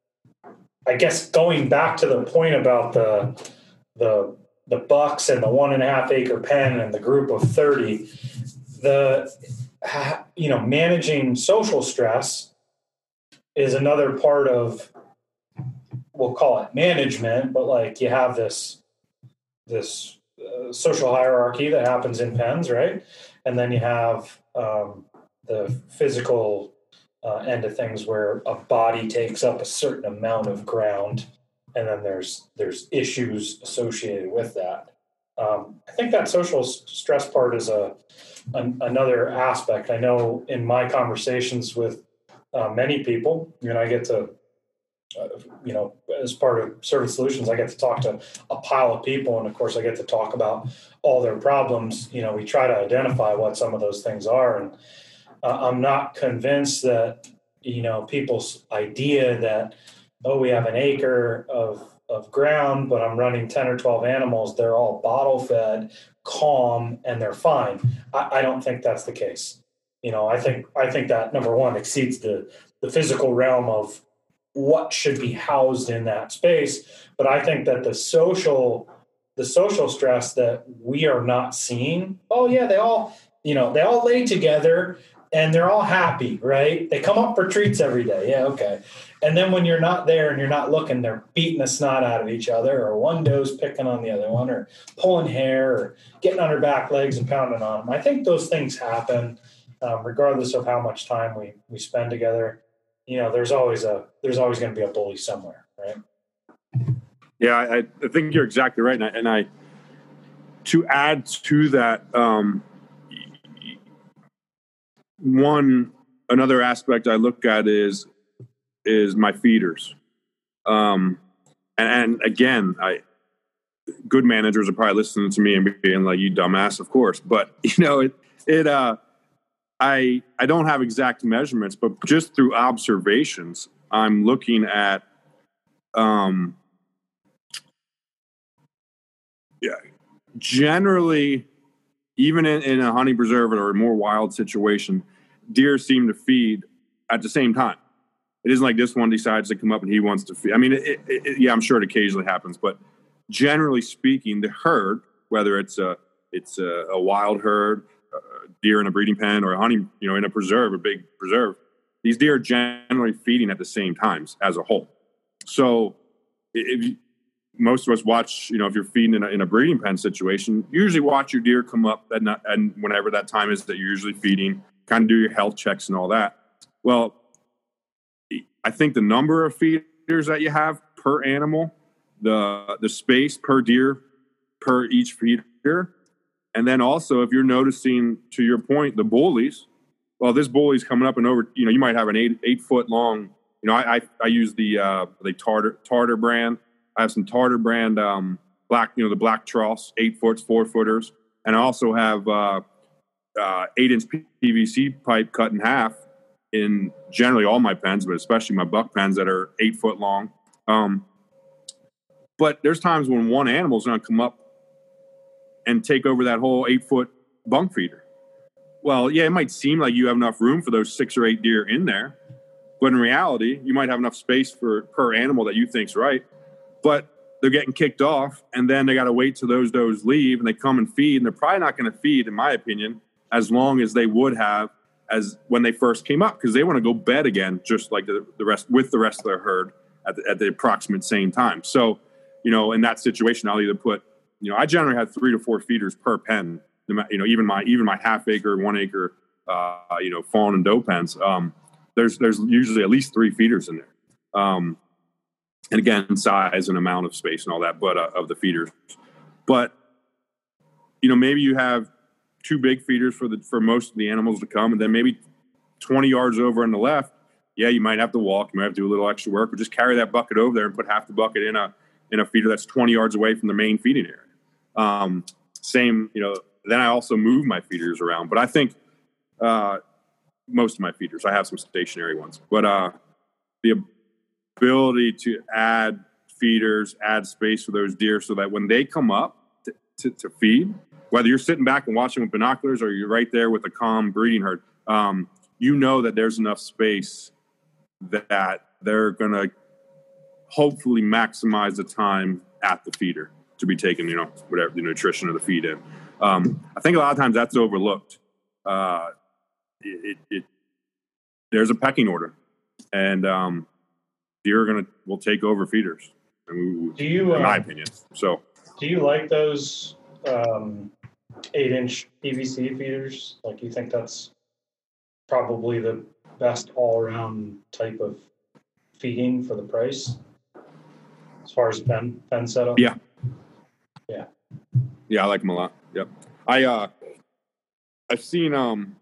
I guess going back to the point about the the the bucks and the one and a half acre pen and the group of thirty, the you know managing social stress is another part of, we'll call it management, but like you have this this uh, social hierarchy that happens in pens, right? And then you have um, the physical uh, end of things where a body takes up a certain amount of ground, and then there's there's issues associated with that. Um, I think that social stress part is a an, another aspect. I know in my conversations with uh, many people, you know, I get to Uh, you know, as part of Service Solutions, I get to talk to a pile of people. And of course, I get to talk about all their problems. You know, we try to identify what some of those things are. And uh, I'm not convinced that, you know, people's idea that, oh, we have an acre of, of ground, but I'm running ten or twelve animals. They're all bottle fed, calm, and they're fine. I, I don't think that's the case. You know, I think, I think that number one exceeds the, the physical realm of what should be housed in that space. But I think that the social, the social stress that we are not seeing, oh yeah, they all, you know, they all lay together and they're all happy, right? They come up for treats every day. Yeah. Okay. And then when you're not there and you're not looking, they're beating the snot out of each other, or one doe's picking on the other one, or pulling hair, or getting on her back legs and pounding on them. I think those things happen um, regardless of how much time we, we spend together. You know, there's always a there's always going to be a bully somewhere, right? Yeah, I, I think you're exactly right, and I, and I to add to that, um, one another aspect I look at is is my feeders, um, and, and again, I good managers are probably listening to me and being like, "You dumbass," of course, but you know it it uh. I I don't have exact measurements, but just through observations, I'm looking at, um, yeah, generally, even in, in a honey preserve or a more wild situation, deer seem to feed at the same time. It isn't like this one decides to come up and he wants to feed. I mean, it, it, yeah, I'm sure it occasionally happens, but generally speaking, the herd, whether it's a it's a, a wild herd, deer in a breeding pen, or a honey, you know, in a preserve, a big preserve, these deer are generally feeding at the same times as a whole. So if you, most of us watch, you know, if you're feeding in a, in a breeding pen situation, usually watch your deer come up at not, and whenever that time is that you're usually feeding, kind of do your health checks and all that. Well, I think the number of feeders that you have per animal, the the space per deer per each feeder, and then also, if you're noticing, to your point, the bullies, well, this bully's coming up and over, you know, you might have an eight eight foot long, you know, I I, I use the uh, the Tartar Tartar brand. I have some Tartar brand um, black, you know, the black troughs, eight foots, four footers, and I also have uh, uh, eight inch P V C pipe cut in half in generally all my pens, but especially my buck pens that are eight foot long. Um, but there's times when one animal's going to come up and take over that whole eight foot bunk feeder. Well, yeah, it might seem like you have enough room for those six or eight deer in there, but in reality, you might have enough space for per animal that you think's right, but they're getting kicked off, and then they got to wait till those does leave, and they come and feed, and they're probably not going to feed, in my opinion, as long as they would have as when they first came up, because they want to go bed again, just like the, the rest with the rest of their herd at the, at the approximate same time. So, you know, in that situation, I'll either put, you know, I generally have three to four feeders per pen. You know, even my even my half acre, one acre, uh, you know, fawn and doe pens. Um, there's there's usually at least three feeders in there, um, and again, size and amount of space and all that, but uh, of the feeders. But you know, maybe you have two big feeders for the for most of the animals to come, and then maybe twenty yards over on the left, yeah, you might have to walk, you might have to do a little extra work, but just carry that bucket over there and put half the bucket in a in a feeder that's twenty yards away from the main feeding area. Um, same, you know, then I also move my feeders around, but I think, uh, most of my feeders, I have some stationary ones, but, uh, the ability to add feeders, add space for those deer so that when they come up to, to, to feed, whether you're sitting back and watching with binoculars or you're right there with a calm breeding herd, um, you know that there's enough space that they're going to hopefully maximize the time at the feeder to be taking, you know, whatever the nutrition of the feed in. Um, I think a lot of times that's overlooked. Uh, it, it, it there's a pecking order, and um, deer are going to will take over feeders. I mean, do you, in my um, opinion. So, do you like those um, eight-inch P V C feeders? Like, you think that's probably the best all-around type of feeding for the price, as far as pen pen setup? Yeah, yeah, yeah. I like them a lot. Yep. I uh, I've seen um.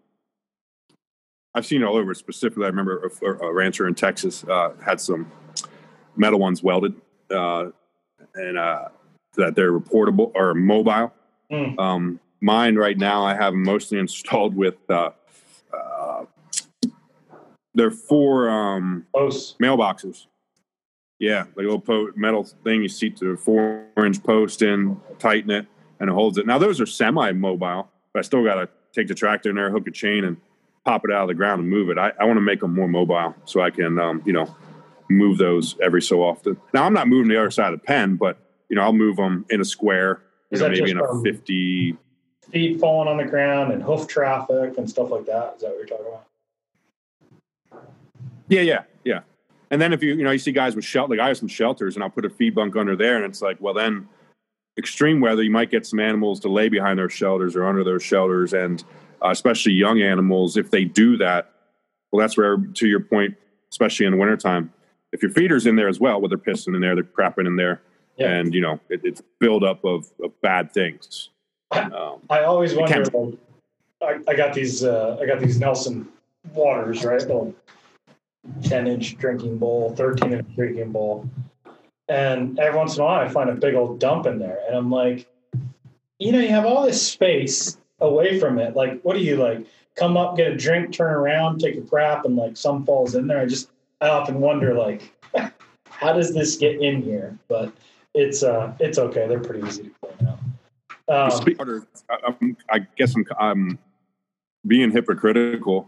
I've seen it all over. Specifically, I remember a, a rancher in Texas uh, had some metal ones welded, uh, and uh, that they're reportable or mobile. Mm. Um, mine right now, I have them mostly installed with. Uh, uh, they're four um, mailboxes. Yeah, like a little po- metal thing you seat the four-inch post in, tighten it, and it holds it. Now those are semi-mobile, but I still got to take the tractor in there, hook a chain, and pop it out of the ground and move it. I, I want to make them more mobile so I can, um, you know, move those every so often. Now, I'm not moving the other side of the pen, but, you know, I'll move them in a square, you know, maybe in a fifty. Feet falling on the ground and hoof traffic and stuff like that. Is that what you're talking about? Yeah, yeah, yeah. And then if you, you know, you see guys with shelter, like I have some shelters, and I'll put a feed bunk under there, and it's like, well, then extreme weather, you might get some animals to lay behind those shelters or under those shelters, and Uh, especially young animals, if they do that, well, that's where, to your point, especially in the wintertime, if your feeder's in there as well, with their piston in there, they're crapping in there, yeah. and, you know, it, it's buildup of, of bad things. Um, I always wonder, like, I, I got these, uh, I got these Nelson waters, right? The ten-inch drinking bowl, thirteen-inch drinking bowl, and every once in a while I find a big old dump in there, and I'm like, you know, you have all this space away from it. Like, what do you, like, come up, get a drink, turn around, take a crap, and, like, some falls in there? I just, I often wonder, like, how does this get in here? But it's, uh, it's okay. They're pretty easy to clean out. Um, I, I guess I'm, I'm being hypocritical,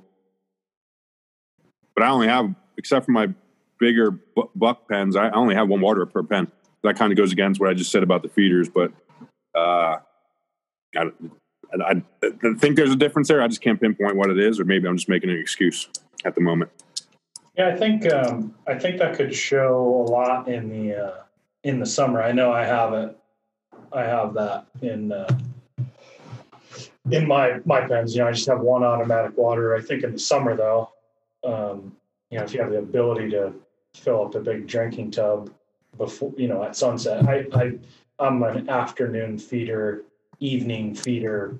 but I only have, except for my bigger buck pens, I only have one water per pen. That kind of goes against what I just said about the feeders, but, uh, I, I, I think there's a difference there. I just can't pinpoint what it is, or maybe I'm just making an excuse at the moment. Yeah, I think um, I think that could show a lot in the uh, in the summer. I know I have it. I have that in uh, in my my pens. You know, I just have one automatic water. I think in the summer, though, um, you know, if you have the ability to fill up a big drinking tub before, you know, at sunset, I, I I'm an afternoon feeder. Evening feeder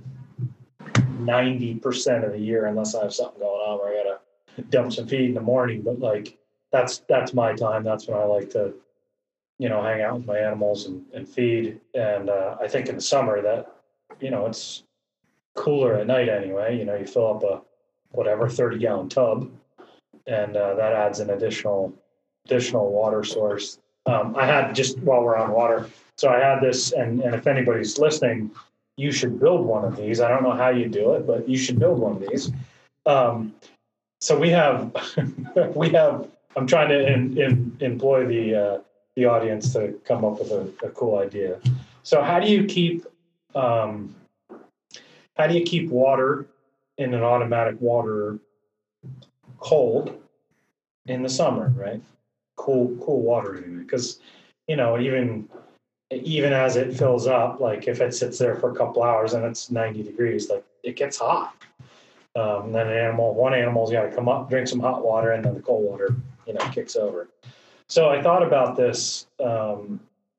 ninety percent of the year, unless I have something going on where I gotta dump some feed in the morning. But like that's that's my time. That's when I like to, you know, hang out with my animals and, and feed. And uh, I think in the summer that, you know, it's cooler at night anyway. You know, you fill up a whatever thirty gallon tub, and uh, that adds an additional additional water source. Um, I had, just while we're on water, so I had this, and, and if anybody's listening, you should build one of these. I don't know how you do it, but you should build one of these. Um, so we have, we have, I'm trying to in, in, employ the uh, the audience to come up with a, a cool idea. So how do you keep, um, how do you keep water in an automatic water cold in the summer, right? Cool, cool water anyway, because, you know, even even as it fills up, like if it sits there for a couple hours and it's ninety degrees, like it gets hot. Um, and then an animal, one animal's got to come up, drink some hot water, and then the cold water, you know, kicks over. So I thought about this um,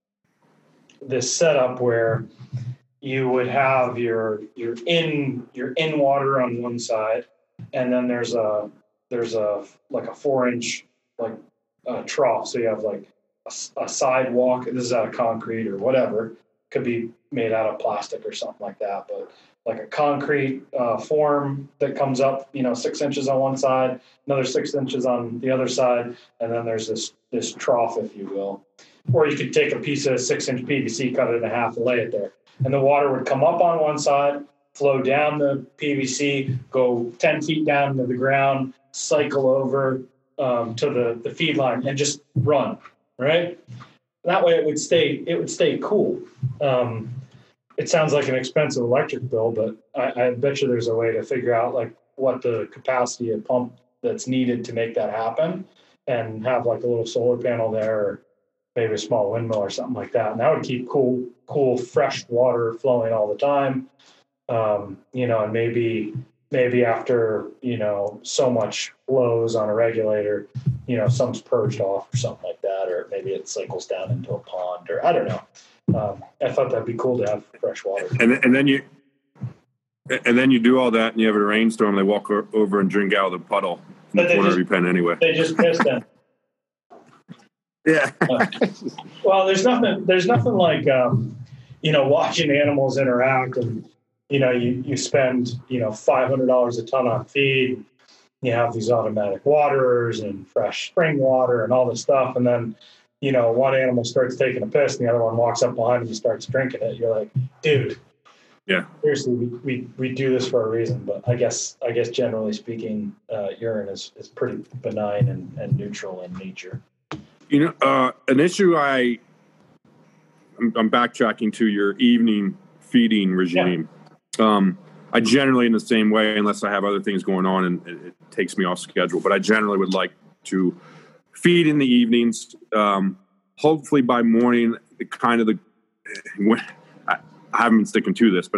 this setup where you would have your your in your in water on one side, and then there's a there's a like a four inch like uh, trough. So you have like a, a sidewalk. This is out of concrete or whatever. Could be made out of plastic or something like that, but like a concrete uh, form that comes up, you know, six inches on one side, another six inches on the other side, and then there's this this trough, if you will. Or you could take a piece of six inch P V C, cut it in half, and lay it there. and the water would come up on one side, flow down the P V C, go ten feet down into the ground, cycle over um, to the, the feed line, and just run, right? That way it would stay it would stay cool. Um, it sounds like an expensive electric bill, but I, I bet you there's a way to figure out like what the capacity of pump that's needed to make that happen, and have like a little solar panel there, or maybe a small windmill or something like that. And that would keep cool, cool, fresh water flowing all the time. Um, you know, and maybe, maybe after, you know, so much flows on a regulator, you know, some's purged off or something like that, or maybe it cycles down into a pond, or I don't know. Um, I thought that'd be cool to have fresh water. And and then you, and then you do all that, and you have a rainstorm. They walk over and drink out of the puddle in the corner of your pen anyway. They just pissed in. Yeah. uh, well, there's nothing. There's nothing like um, you know, watching animals interact, and you know, you you spend you know five hundred dollars a ton on feed. You have these automatic waterers and fresh spring water and all this stuff, and then you know one animal starts taking a piss, and the other one walks up behind him and starts drinking it. You're like, dude, yeah, seriously, we we, we do this for a reason. But I guess I guess generally speaking, uh, urine is is pretty benign and, and neutral in nature. You know, uh, an issue I, I'm, I'm backtracking to your evening feeding regime. Yeah. Um, I generally, in the same way, unless I have other things going on and it, it takes me off schedule, but I generally would like to feed in the evenings. Um, hopefully by morning, the kind of the, I, I haven't been sticking to this, but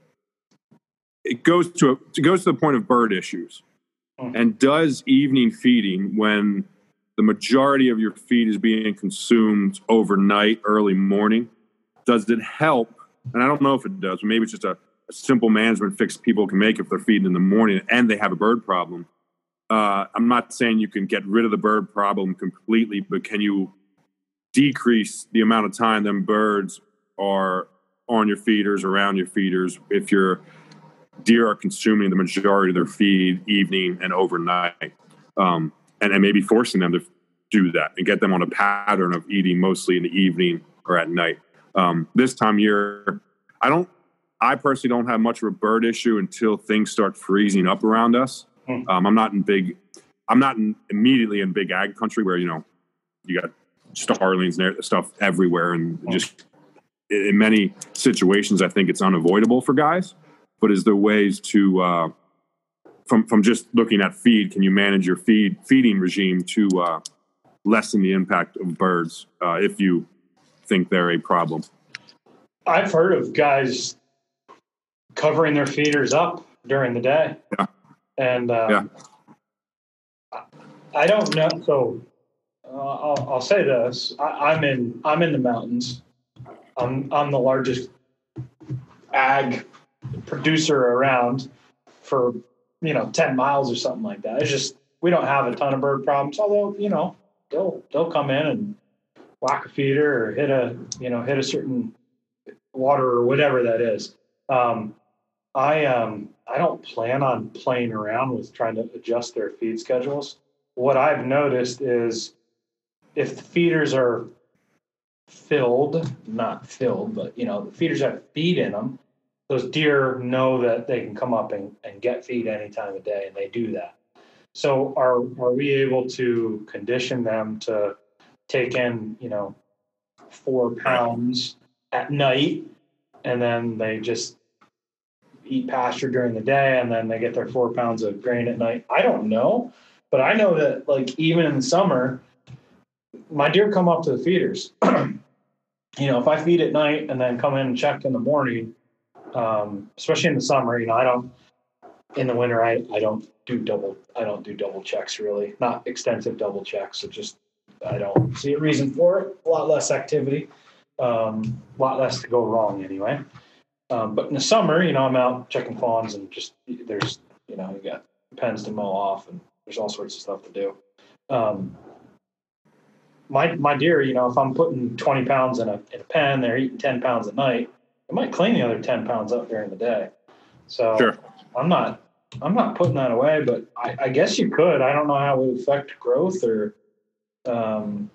it goes to a, it goes to the point of bird issues. Mm. And does evening feeding, when the majority of your feed is being consumed overnight, early morning, does it help? And I don't know if it does, but maybe it's just a, a simple management fix people can make if they're feeding in the morning and they have a bird problem. Uh, I'm not saying you can get rid of the bird problem completely, but can you decrease the amount of time them birds are on your feeders, around your feeders, if your deer are consuming the majority of their feed evening and overnight? Um, And, and maybe forcing them to do that and get them on a pattern of eating mostly in the evening or at night. Um, this time of year, I don't, I personally don't have much of a bird issue until things start freezing up around us. Um, I'm not in big, I'm not in, immediately in big ag country where, you know, you got starlings and stuff everywhere. And just in many situations, I think it's unavoidable for guys. But is there ways to, uh, From from just looking at feed, can you manage your feed feeding regime to uh, lessen the impact of birds uh, if you think they're a problem? I've heard of guys covering their feeders up during the day, yeah. and um, yeah. I don't know. So uh, I'll, I'll say this: I, I'm in I'm in the mountains. I'm I'm the largest ag producer around for, you know, ten miles or something like that. It's just, we don't have a ton of bird problems, although, you know, they'll, they'll come in and whack a feeder or hit a, you know, hit a certain water or whatever that is. Um, I, um, I don't plan on playing around with trying to adjust their feed schedules. What I've noticed is if the feeders are filled, not filled, but, you know, the feeders have feed in them, those deer know that they can come up and, and get feed any time of day, and they do that. So are are we able to condition them to take in, you know, four pounds at night, and then they just eat pasture during the day, and then they get their four pounds of grain at night? I don't know, but I know that, like, even in the summer, my deer come up to the feeders. You know, if I feed at night and then come in and check in the morning, Um, especially in the summer, you know, I don't, in the winter, I, I don't do double, I don't do double checks really, not extensive double checks. So just, I don't see a reason for it. A lot less activity, um, a lot less to go wrong anyway. Um, but in the summer, you know, I'm out checking fawns and just, there's, you know, you got pens to mow off and there's all sorts of stuff to do. Um, my, my deer, you know, if I'm putting twenty pounds in a, in a pen, they're eating ten pounds at night. I might clean the other ten pounds up during the day. So sure. I'm not, I'm not putting that away, but I, I guess you could. I don't know how it would affect growth or, um,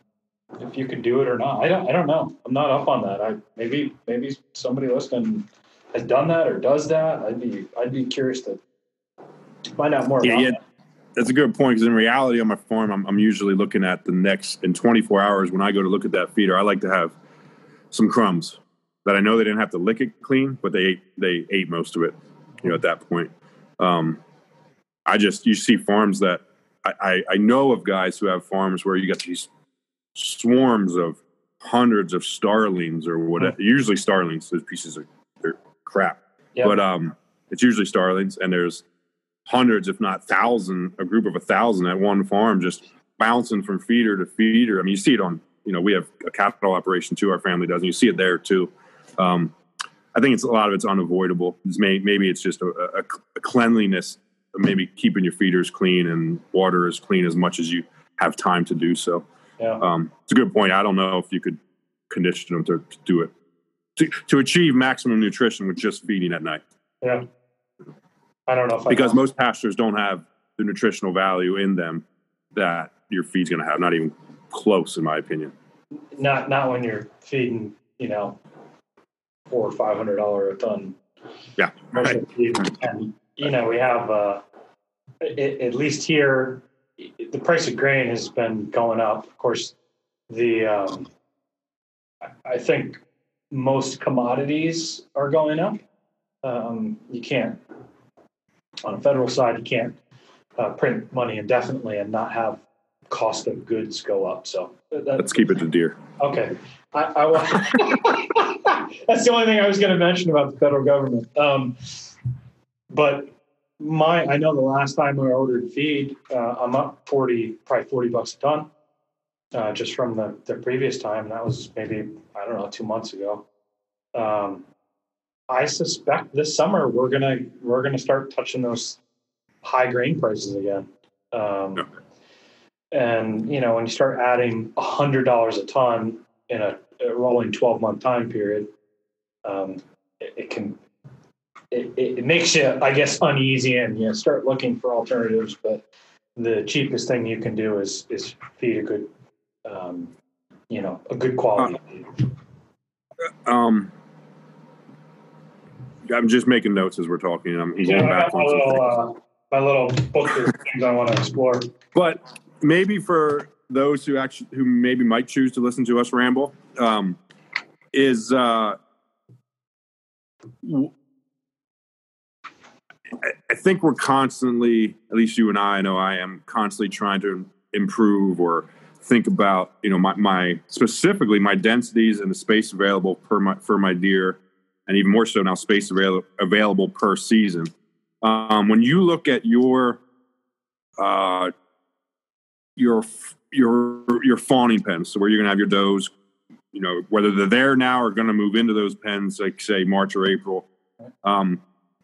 if you could do it or not. I don't I don't know. I'm not up on that. I maybe maybe somebody listening has done that or does that. I'd be I'd be curious to find out more yeah, about yeah. that. That's a good point because in reality on my farm, I'm, I'm usually looking at the next in twenty-four hours when I go to look at that feeder. I like to have some crumbs that I know they didn't have to lick it clean, but they ate, they ate most of it, you know, at that point. Um, I just, you see farms that I, I, I know of guys who have farms where you got these swarms of hundreds of starlings or whatever, mm-hmm. usually starlings, those pieces of they're crap, yep. but um, it's usually starlings and there's hundreds, if not thousand, a group of a thousand at one farm just bouncing from feeder to feeder. I mean, you see it on, you know, we have a cattle operation too, our family does, and you see it there too. Um, I think it's a lot of it's unavoidable. It's may, maybe it's just a, a, a cleanliness, maybe keeping your feeders clean and water as clean as much as you have time to do so. Yeah. Um, it's a good point. I don't know if you could condition them to, to do it, to, to achieve maximum nutrition with just feeding at night. Yeah. I don't know if because I most pastures don't have the nutritional value in them that your feed's going to have. Not even close, in my opinion. Not not when you're feeding, you know, four or five hundred dollar a ton. Yeah, right. And you know we have uh, it, at least here the price of grain has been going up. Of course, the um, I think most commodities are going up. Um, you can't on a federal side you can't uh, print money indefinitely and not have cost of goods go up. So that, let's keep it to deer. Okay. I, I that's the only thing I was going to mention about the federal government. Um, but my, I know the last time we ordered feed, uh, I'm up forty, probably forty bucks a ton, uh, just from the, the previous time. That was maybe, I don't know, two months ago. Um, I suspect this summer we're going to, we're going to start touching those high grain prices again. Um, yeah. And, you know, when you start adding one hundred dollars a ton in a, a rolling twelve-month time period, um, it, it can it, it makes you, I guess, uneasy and you know, start looking for alternatives. But the cheapest thing you can do is is feed a good, um, you know, a good quality feed. Um, I'm just making notes as we're talking. I'm he's yeah, back my, on little, uh, my little book of things I want to explore. But maybe for those who actually who maybe might choose to listen to us ramble, um, is uh, w- I think we're constantly, at least you and I, I know I am constantly trying to improve or think about, you know, my, my specifically my densities and the space available per my, for my deer, and even more so now space avail- available per season. Um, when you look at your uh, your your your fawning pens, so where you're going to have your does, you know, whether they're there now or going to move into those pens, like say March or April. Um,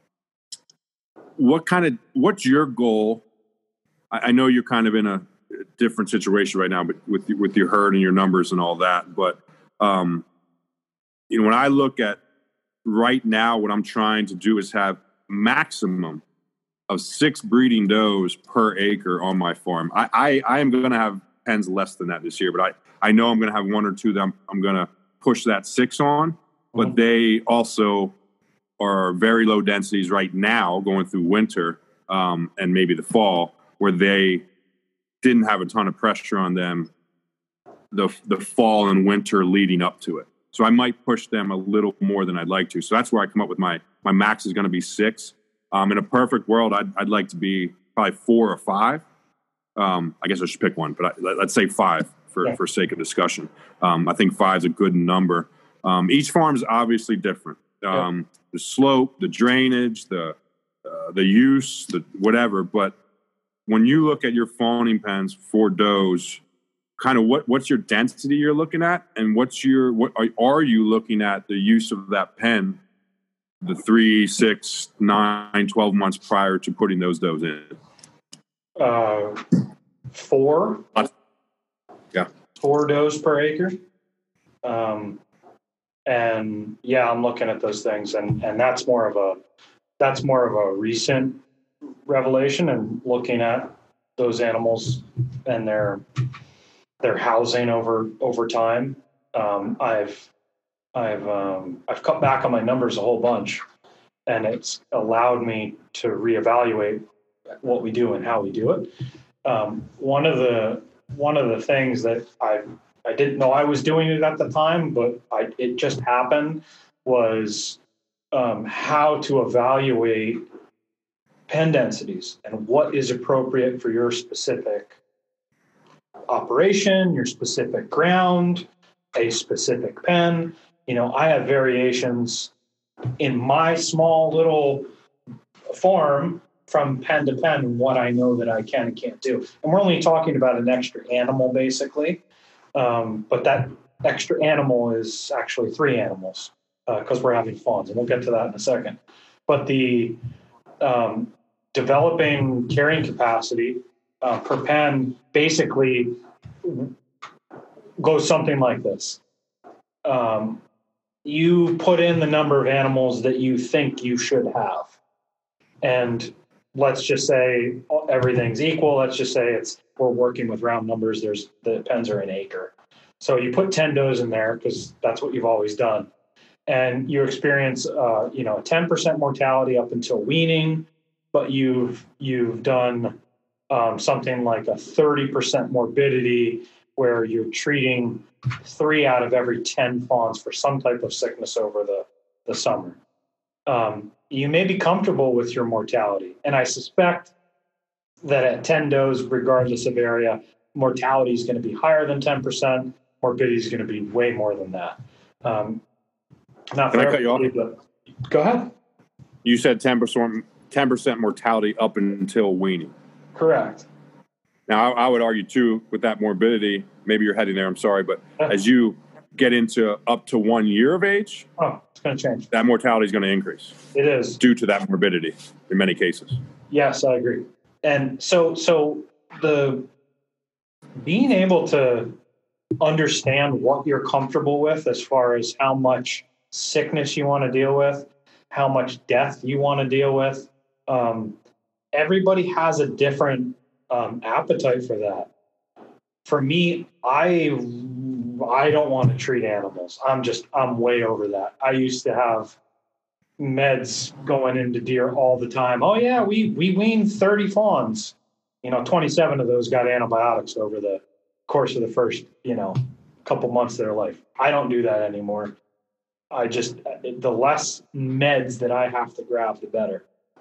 what kind of what's your goal? I, I know you're kind of in a different situation right now, but with with your herd and your numbers and all that. But um, you know, when I look at right now, what I'm trying to do is have maximum of six breeding does per acre on my farm. I, I, I am going to have pens less than that this year, but I, I know I'm going to have one or two that I'm, I'm going to push that six on, but mm-hmm. they also are very low densities right now going through winter um, and maybe the fall where they didn't have a ton of pressure on them the the fall and winter leading up to it. So I might push them a little more than I'd like to. So that's where I come up with my, my max is going to be six. Um, in a perfect world, I'd, I'd like to be probably four or five. Um, I guess I should pick one, but I, let, let's say five for, yeah. for sake of discussion. Um, I think five is a good number. Um, each farm is obviously different. Um, yeah. The slope, the drainage, the uh, the use, the whatever. But when you look at your fawning pens for does, kind of what, what's your density you're looking at, and what's your what are, are you looking at the use of that pen? The three, six, nine, twelve months prior to putting those does in? Uh, four. Yeah. Four does per acre. Um, and yeah, I'm looking at those things, and, and that's more of a that's more of a recent revelation, and looking at those animals and their their housing over over time. Um, I've I've um, I've cut back on my numbers a whole bunch, and it's allowed me to reevaluate what we do and how we do it. Um, one of the one of the things that I I didn't know I was doing it at the time, but I, it just happened was um, how to evaluate pen densities and what is appropriate for your specific operation, your specific ground, a specific pen. You know, I have variations in my small little farm from pen to pen and what I know that I can and can't do. And we're only talking about an extra animal, basically. Um, but that extra animal is actually three animals because uh, we're having fawns, and we'll get to that in a second. But the um, developing carrying capacity uh, per pen basically goes something like this. Um, you put in the number of animals that you think you should have. And let's just say everything's equal. Let's just say it's we're working with round numbers. There's the pens are an acre. So you put ten does in there because that's what you've always done. And you experience, uh, you know, a ten percent mortality up until weaning, but you've you've done um, something like a thirty percent morbidity where you're treating three out of every ten fawns for some type of sickness over the, the summer. Um, you may be comfortable with your mortality. And I suspect that at ten does, regardless of area, mortality is going to be higher than ten percent. Morbidity is going to be way more than that. Um, not Can I cut you off? But go ahead. You said ten percent ten percent mortality up until weaning. Correct. Now, I, I would argue, too, with that morbidity, maybe you're heading there, I'm sorry, but yeah. as you get into up to one year of age, oh, it's going to change. That mortality is going to increase. It is. Due to that morbidity in many cases. Yes, I agree. And so, so the being able to understand what you're comfortable with as far as how much sickness you want to deal with, how much death you want to deal with. Um, everybody has a different um, appetite for that. For me, I I don't want to treat animals. I'm just I'm way over that. I used to have meds going into deer all the time. Oh yeah, we we weaned thirty fawns. You know, twenty-seven of those got antibiotics over the course of the first, you know, couple months of their life. I don't do that anymore. I just, the less meds that I have to grab, the better.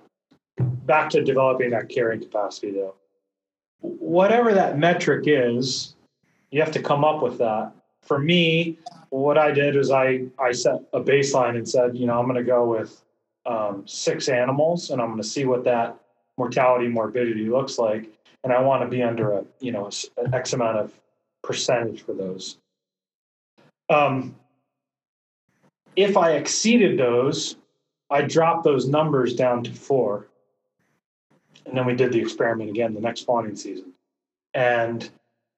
Back to developing that carrying capacity, though. Whatever that metric is, you have to come up with that. For me, what I did is I, I set a baseline and said, you know, I'm going to go with um, six animals, and I'm going to see what that mortality morbidity looks like. And I want to be under a, you know, an X amount of percentage for those. Um, if I exceeded those, I dropped those numbers down to four. And then we did the experiment again the next fawning season. And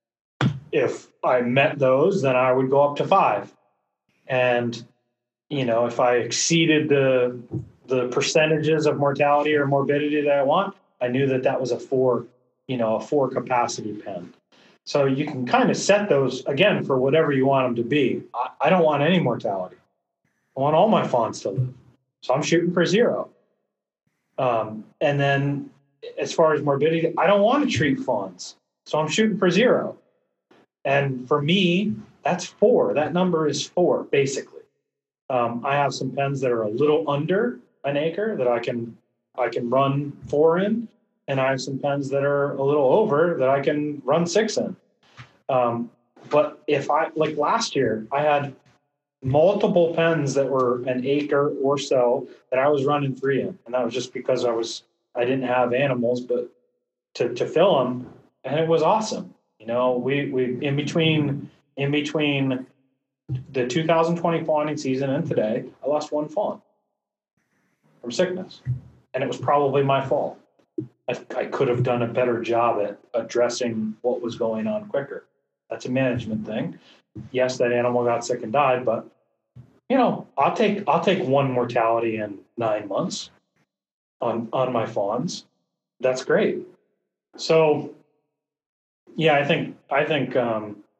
if I met those, then I would go up to five. And, you know, if I exceeded the the percentages of mortality or morbidity that I want, I knew that that was a four, you know, a four capacity pen. So you can kind of set those, again, for whatever you want them to be. I, I don't want any mortality. I want all my fawns to live. So I'm shooting for zero. Um, and then as far as morbidity, I don't want to treat fawns. So I'm shooting for zero. And for me, that's four. That number is four, basically. Um, I have some pens that are a little under an acre that I can I can run four in. And I have some pens that are a little over that I can run six in. Um, but if I, like last year, I had multiple pens that were an acre or so that I was running three in. And that was just because I was, I didn't have animals, but to, to fill them. And it was awesome. You know, we, we, in between, in between the two thousand twenty fawning season and today, I lost one fawn from sickness. And it was probably my fault. I, I could have done a better job at addressing what was going on quicker. That's a management thing. Yes, that animal got sick and died, but you know, I'll take I'll take one mortality in nine months on on my fawns. That's great. So, yeah, I think I think um,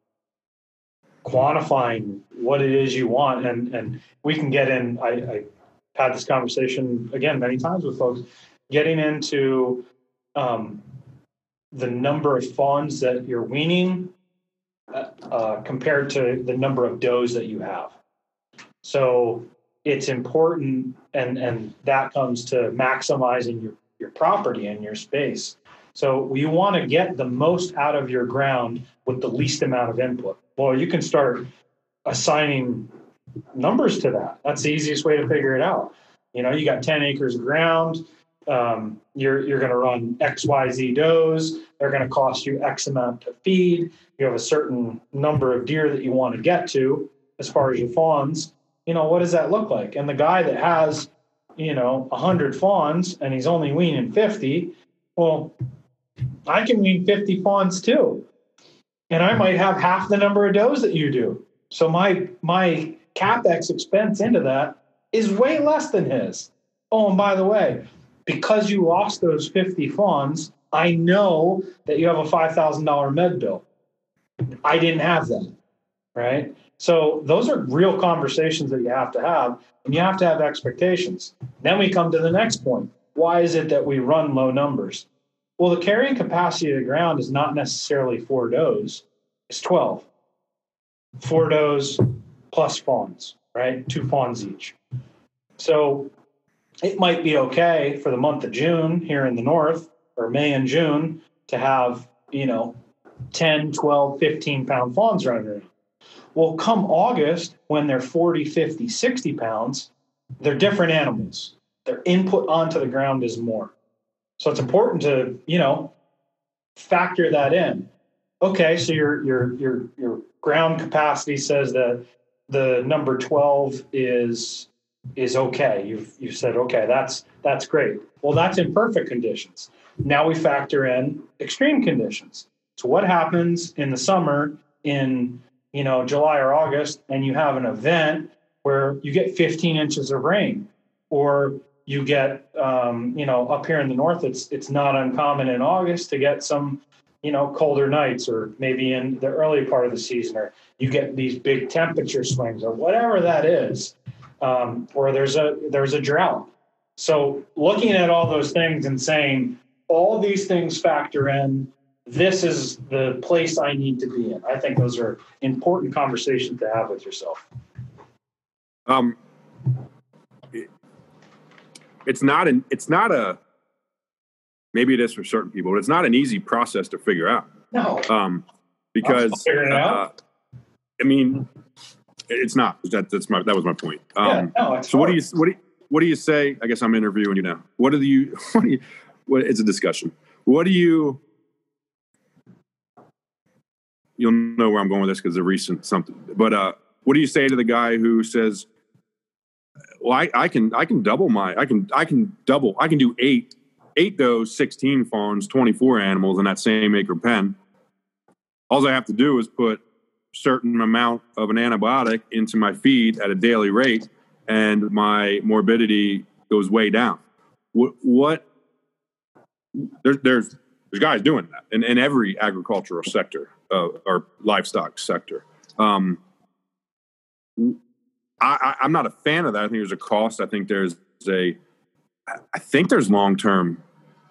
quantifying what it is you want. And, and we can get in, I, I had this conversation again many times with folks, getting into um, the number of fawns that you're weaning uh, uh, compared to the number of does that you have. So it's important, and, and that comes to maximizing your, your property and your space. So you want to get the most out of your ground with the least amount of input. Well, you can start assigning numbers to that. That's the easiest way to figure it out. You know, you got ten acres of ground. Um, you're you're going to run X Y Z does. They're going to cost you X amount to feed. You have a certain number of deer that you want to get to as far as your fawns. You know, what does that look like? And the guy that has, you know, one hundred fawns and he's only weaning fifty, well, I can wean fifty fawns too. And I might have half the number of does that you do. So my my CapEx expense into that is way less than his. Oh, and by the way, because you lost those fifty fawns, I know that you have a five thousand dollars med bill. I didn't have that, right? So those are real conversations that you have to have, and you have to have expectations. Then we come to the next point. Why is it that we run low numbers? Well, the carrying capacity of the ground is not necessarily four does. It's twelve. Four does plus fawns, right? Two fawns each. So it might be okay for the month of June here in the north, or May and June, to have, you know, ten, twelve, fifteen pound fawns running around. Well, come August, when they're forty, fifty, sixty pounds, they're different animals. Their input onto the ground is more. So it's important to, you know, factor that in. Okay, so your your your your ground capacity says that the number twelve is is okay. You've you've said, okay, that's that's great. Well, that's in perfect conditions. Now we factor in extreme conditions. So what happens in the summer in, you know, July or August, and you have an event where you get fifteen inches of rain, or you get, um, you know, up here in the north, it's it's not uncommon in August to get some, you know, colder nights, or maybe in the early part of the season, or you get these big temperature swings, or whatever that is, um, or there's a there's a drought. So looking at all those things and saying all these things factor in, this is the place I need to be in. I think those are important conversations to have with yourself. Um. It's not an. It's not a. Maybe it is for certain people, but it's not an easy process to figure out. No. Um, because figuring it uh, out. I mean, it's not. That that's my. That was my point. Um, yeah, no, it's so what hard. do you what do you, what do you say? I guess I'm interviewing you now. What do you? What do you? What, it's a discussion. What do you? You'll know where I'm going with this because of recent something. But uh, what do you say to the guy who says, well, I, I can I can double my I can I can double I can do eight eight does, sixteen fawns, twenty-four animals in that same acre pen. All I have to do is put a certain amount of an antibiotic into my feed at a daily rate, and my morbidity goes way down. What, what there's there's there's guys doing that in, in every agricultural sector uh, or livestock sector. Um, I, I'm not a fan of that. I think there's a cost. I think there's a, I think there's long-term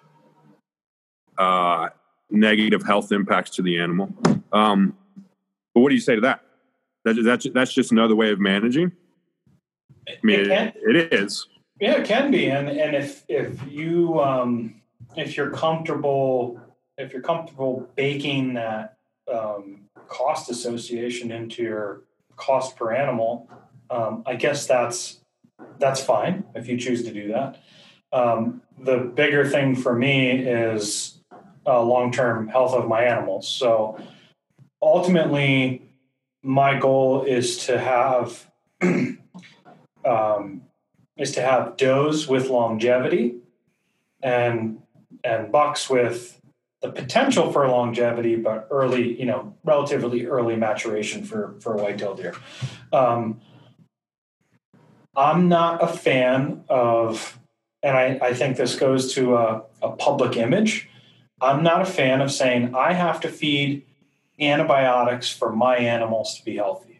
uh, negative health impacts to the animal. Um, but what do you say to that? That that's that's just another way of managing. I mean, it, it, it is. Yeah, it can be. And and if if you um, if you're comfortable if you're comfortable baking that um, cost association into your cost per animal. Um, I guess that's that's fine if you choose to do that. Um, the bigger thing for me is uh, long-term health of my animals. So ultimately, my goal is to have um, is to have does with longevity and and bucks with the potential for longevity, but early, you know, relatively early maturation for for whitetail deer. Um, I'm not a fan of, and I, I think this goes to a, a public image. I'm not a fan of saying I have to feed antibiotics for my animals to be healthy.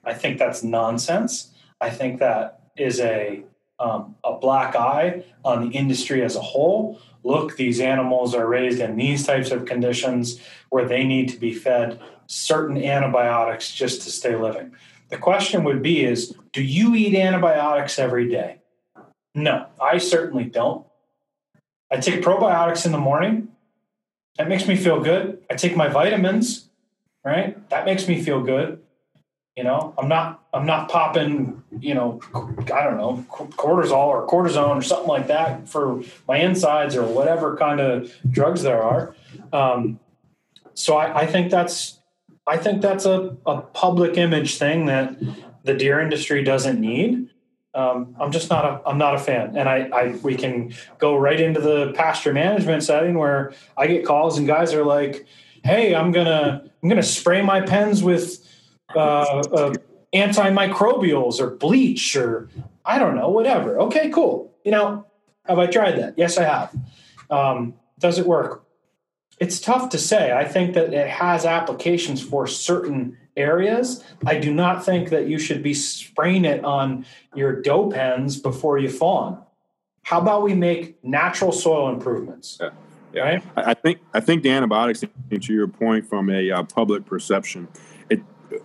I think that's nonsense. I think that is a um, a black eye on the industry as a whole. Look, these animals are raised in these types of conditions where they need to be fed certain antibiotics just to stay living. The question would be is, do you eat antibiotics every day? No, I certainly don't. I take probiotics in the morning. That makes me feel good. I take my vitamins, right? That makes me feel good. You know, I'm not, I'm not popping, you know, I don't know, cortisol or cortisone or something like that for my insides or whatever kind of drugs there are. Um, so I, I think that's, I think that's a, a public image thing that the deer industry doesn't need. Um, I'm just not a, I'm not a fan. And I, I, we can go right into the pasture management setting where I get calls and guys are like, hey, I'm going to, I'm going to spray my pens with, uh, uh, antimicrobials or bleach or I don't know, whatever. Okay, cool. You know, have I tried that? Yes, I have. Um, does it work? It's tough to say. I think that it has applications for certain areas. I do not think that you should be spraying it on your doe pens before you fawn. How about we make natural soil improvements? Yeah. Yeah. Right? I think I think the antibiotics, to your point, from a uh, public perception, it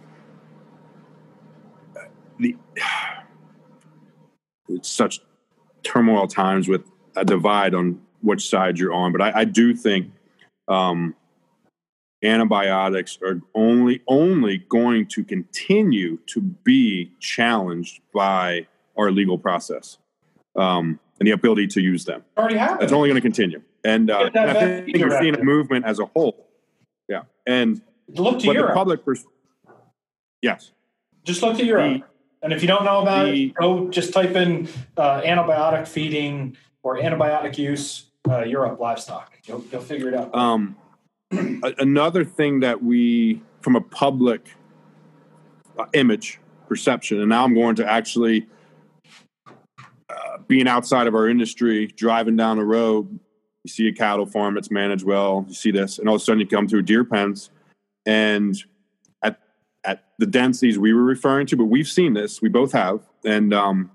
the it's such turmoil times with a divide on which side you're on. But I, I do think um, antibiotics are only only going to continue to be challenged by our legal process um, and the ability to use them. Already happened. It's only going to continue, and, uh, and I think you're seeing a movement as a whole. Yeah, and look to but Europe. The public, pers- yes, just look to Europe. The, and if you don't know about the, it, go just type in uh, antibiotic feeding or antibiotic use uh, Europe livestock. You'll, you'll figure it out. Um, another thing that we, from a public uh, image perception, and now I'm going to actually uh, being outside of our industry, driving down the road, you see a cattle farm that's managed well, you see this, and all of a sudden you come to deer pens, and at at the densities we were referring to, but we've seen this, we both have, and um,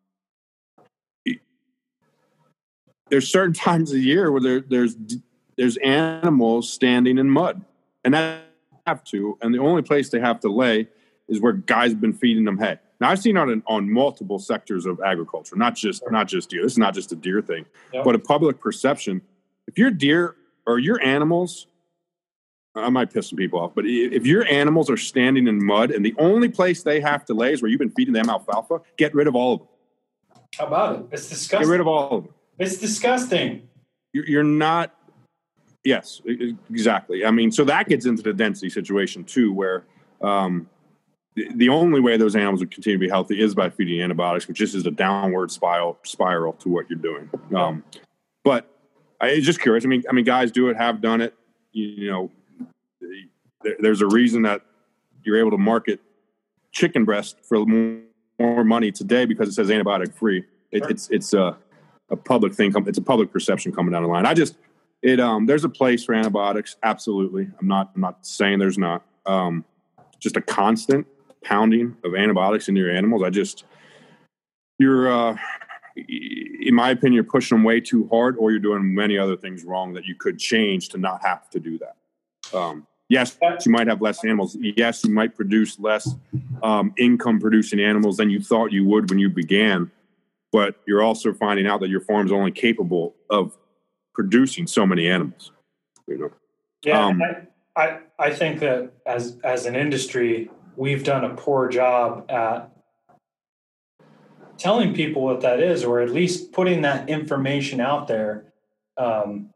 there's certain times of the year where there, there's there's animals standing in mud, and that have to, and the only place they have to lay is where guys have been feeding them hay. Now I've seen on on multiple sectors of agriculture, not just not just deer. This is not just a deer thing, yep. But a public perception. If your deer or your animals, I might piss some people off, but if your animals are standing in mud and the only place they have to lay is where you've been feeding them alfalfa, get rid of all of them. How about it? It's disgusting. Get rid of all of them. It's disgusting. You're, you're not. Yes, exactly. I mean, so that gets into the density situation too, where um, the, the only way those animals would continue to be healthy is by feeding antibiotics, which just is a downward spiral spiral to what you're doing. Um, but I was just curious. I mean, I mean, guys do it, have done it. You, you know, there, there's a reason that you're able to market chicken breast for more, more money today because it says antibiotic free. It, sure. It's it's a, a public thing. It's a public perception coming down the line. I just. It um, there's a place for antibiotics, absolutely. I'm not I'm not saying there's not. Um, just a constant pounding of antibiotics into your animals. I just you're, uh, in my opinion, you're pushing them way too hard, or you're doing many other things wrong that you could change to not have to do that. Um, yes, you might have less animals. Yes, you might produce less um, income-producing animals than you thought you would when you began. But you're also finding out that your farm's only capable of producing so many animals, you know. Yeah, um, I, I I think that as as an industry, we've done a poor job at telling people what that is, or at least putting that information out there. Um,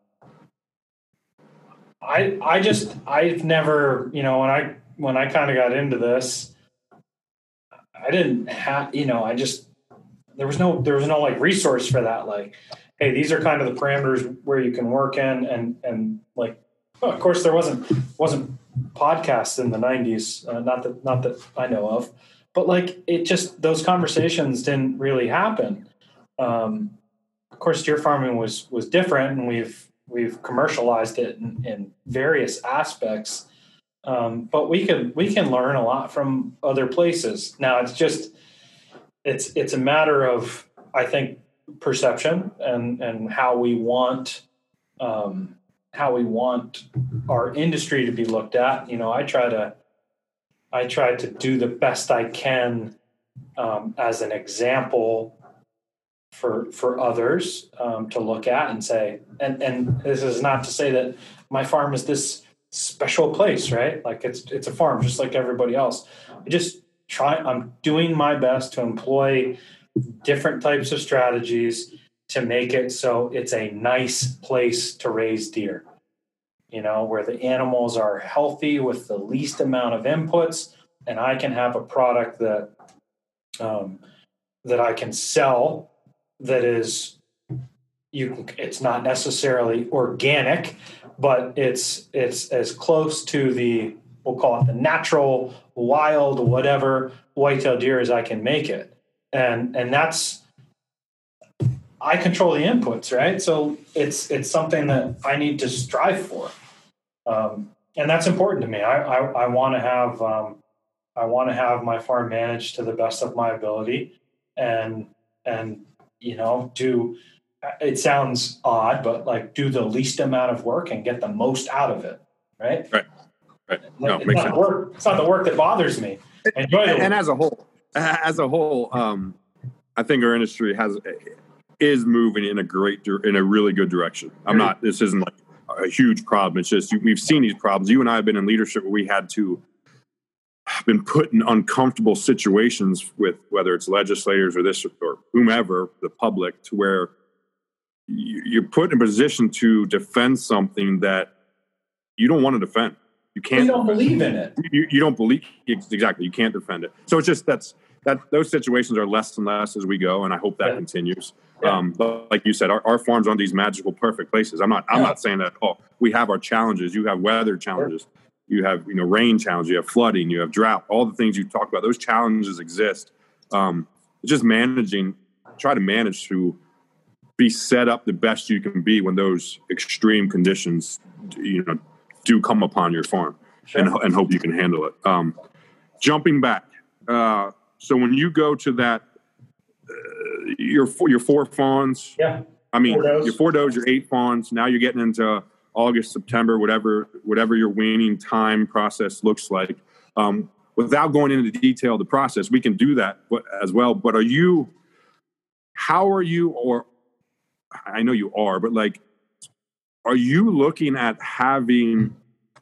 I I just I've never, you know, when I when I kind of got into this, I didn't have, you know, I just there was no there was no like resource for that, like. Hey, these are kind of the parameters where you can work in, and and like, well, of course, there wasn't wasn't podcasts in the nineties, uh, not that not that I know of, but like it just those conversations didn't really happen. Um, of course, deer farming was was different, and we've we've commercialized it in, in various aspects. Um, but we can we can learn a lot from other places. Now it's just it's it's a matter of, I think, perception and and how we want um, how we want our industry to be looked at. You know, I try to I try to do the best I can um, as an example for for others um, to look at and say. And and this is not to say that my farm is this special place, right? Like it's it's a farm just like everybody else. I just try. I'm doing my best to employ different types of strategies to make it so it's a nice place to raise deer. You know, where the animals are healthy with the least amount of inputs, and I can have a product that um, that I can sell that is you. Can, it's not necessarily organic, but it's it's as close to the, we'll call it the natural, wild, whatever whitetail deer as I can make it, and and that's. I control the inputs, right? So it's it's something that I need to strive for, um, and that's important to me. I I, I want to have um, I want to have my farm managed to the best of my ability, and and you know do. It sounds odd, but like do the least amount of work and get the most out of it, right? Right, right. No, it's makes not sense. The work, it's not the work that bothers me. I enjoy the and, and work. as a whole, as a whole, um, I think our industry has is moving in a great, in a really good direction. I'm not. This isn't like a huge problem. It's just we've seen these problems. You and I have been in leadership where we had to been put in uncomfortable situations with whether it's legislators or this or whomever, the public, to where you're put in a position to defend something that you don't want to defend. You can't. You don't believe in it. You, you don't believe exactly. You can't defend it. So it's just that's that those situations are less and less as we go, and I hope that yeah. continues. Yeah. Um, but like you said, our, our farms aren't these magical, perfect places. I'm not. I'm yeah. not saying that. Oh, we have our challenges. You have weather challenges. Sure. You have you know rain challenges. You have flooding. You have drought. All the things you talk about. Those challenges exist. Um, just managing. Try to manage through. Be set up the best you can be when those extreme conditions, you know, do come upon your farm, sure. and, and hope you can handle it. Um, jumping back, uh, so when you go to that, uh, your your four fawns, yeah, I mean, four your four does, your eight fawns. Now you're getting into August, September, whatever whatever your weaning time process looks like. Um, without going into the detail of the process, we can do that as well. But are you? How are you or I know you are, but like, are you looking at having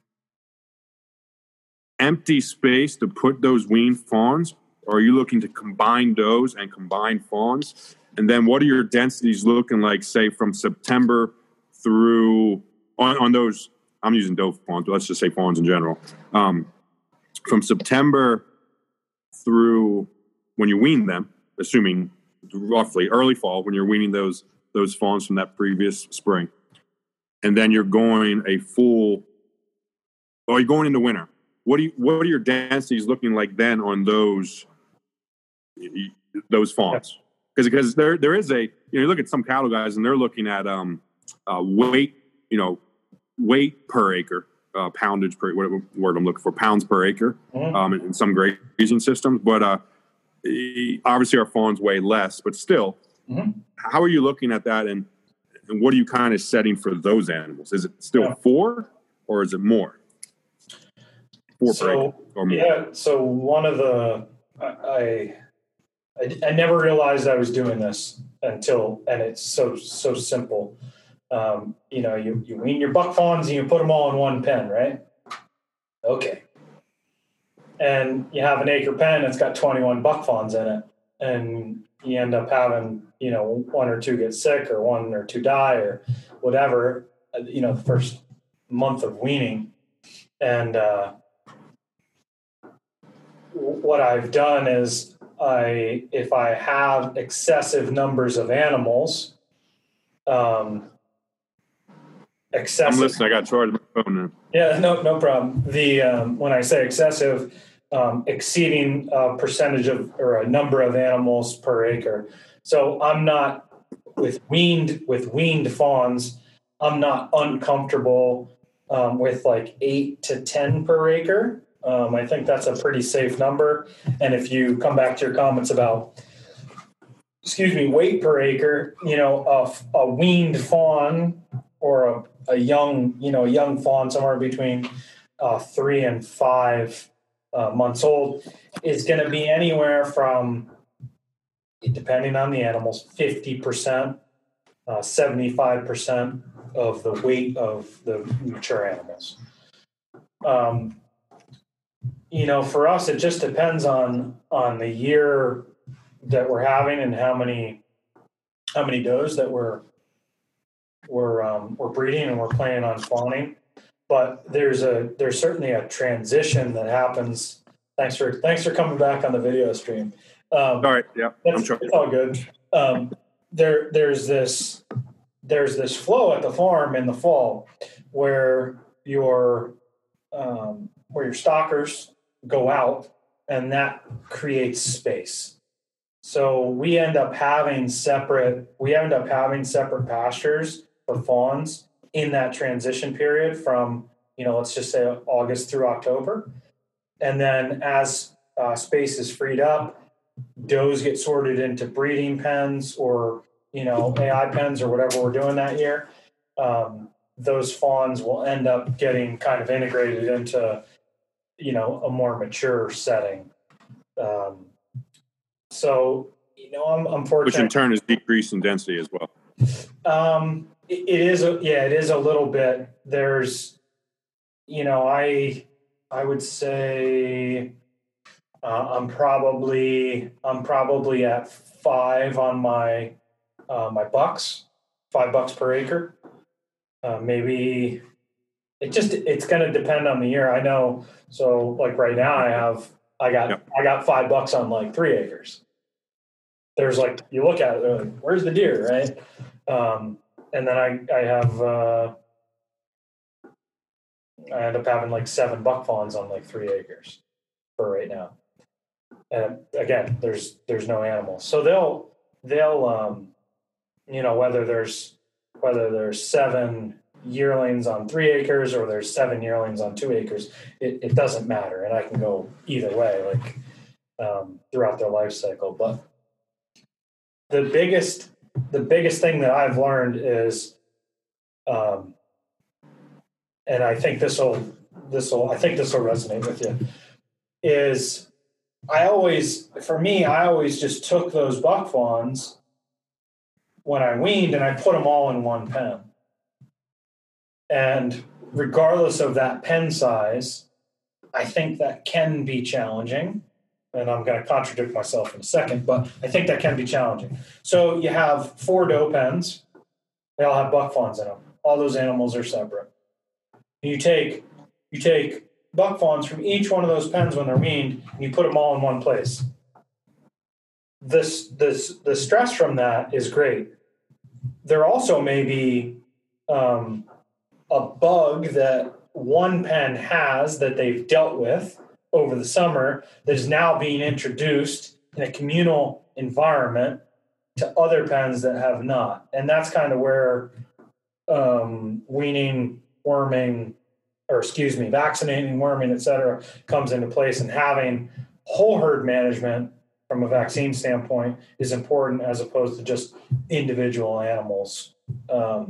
empty space to put those weaned fawns? Or are you looking to combine does and combine fawns? And then what are your densities looking like, say, from September through on, on those? I'm using doe fawns, but let's just say fawns in general. Um, from September through when you wean them, assuming roughly early fall, when you're weaning those those fawns from that previous spring. And then you're going a full, or you're going into winter. What do you, what are your densities looking like then on those, those fawns? Because, because there, there is a, you know, you look at some cattle guys and they're looking at um, uh, weight, you know, weight per acre, uh, poundage per, whatever word I'm looking for, pounds per acre mm-hmm. um, in, in some grazing systems. But uh, obviously our fawns weigh less, but still, mm-hmm. how are you looking at that, and, and what are you kind of setting for those animals? Is it still yeah. four, or is it more? Four so, per acre or more? Yeah. So one of the I, I I never realized I was doing this until, and it's so so simple. Um, you know, you you wean your buck fawns and you put them all in one pen, right? Okay. And you have an acre pen that's got twenty-one buck fawns in it, and you end up having, you know, one or two get sick or one or two die or whatever, you know, the first month of weaning. And uh, what I've done is I, if I have excessive numbers of animals, um, excessive. I'm listening. I got charged my phone now. Yeah, no, no problem. The, um, when I say excessive, Um, exceeding a percentage of or a number of animals per acre. So I'm not with weaned with weaned fawns. I'm not uncomfortable um, with like eight to ten per acre. Um, I think that's a pretty safe number. And if you come back to your comments about, excuse me, weight per acre, you know, a, a weaned fawn or a, a young, you know, a young fawn somewhere between uh, three and five uh, months old is going to be anywhere from, depending on the animals, fifty percent, uh, seventy-five percent of the weight of the mature animals. Um, you know, for us, it just depends on on the year that we're having and how many how many does that we're we're um, we're breeding and we're planning on fawning. But there's a there's certainly a transition that happens. Thanks for thanks for coming back on the video stream. Um, all right, yeah, that's, I'm sure. It's all good. Um, there there's this there's this flow at the farm in the fall where your um, where your stockers go out, and that creates space. So we end up having separate we end up having separate pastures for fawns in that transition period from, you know, let's just say August through October. And then as uh, space is freed up, does get sorted into breeding pens or, you know, A I pens or whatever we're doing that year. Um, those fawns will end up getting kind of integrated into, you know, a more mature setting. Um, so, you know, I'm, I'm fortunate. Which in turn is decrease in density as well. Um, it, it is, a, yeah, it is a little bit. There's, you know, I, I would say uh, I'm probably, I'm probably at five on my, uh, my bucks, five bucks per acre. Uh, maybe it just, it's going to depend on the year. I know. So like right now I have, I got, yep. I got five bucks on like three acres. There's like, you look at it, like, where's the deer, right? Um, and then I, I have, uh, I end up having like seven buck fawns on like three acres for right now. And again, there's, there's no animals. So they'll, they'll, um, you know, whether there's, whether there's seven yearlings on three acres or there's seven yearlings on two acres, it, it doesn't matter. And I can go either way, like, um, throughout their life cycle. But the biggest, the biggest thing that I've learned is, um, and I think this will, this will, I think this will resonate with you, is I always, for me, I always just took those buck fawns when I weaned and I put them all in one pen. And regardless of that pen size, I think that can be challenging. And I'm going to contradict myself in a second, but I think that can be challenging. So you have four doe pens. They all have buck fawns in them. All those animals are separate. You take you take buck fawns from each one of those pens when they're weaned, and you put them all in one place. This this the stress from that is great. There also may be um, a bug that one pen has that they've dealt with over the summer that is now being introduced in a communal environment to other pens that have not. And that's kind of where um, weaning, worming, or excuse me, vaccinating, worming, et cetera, comes into place. And having whole herd management from a vaccine standpoint is important as opposed to just individual animals. Um,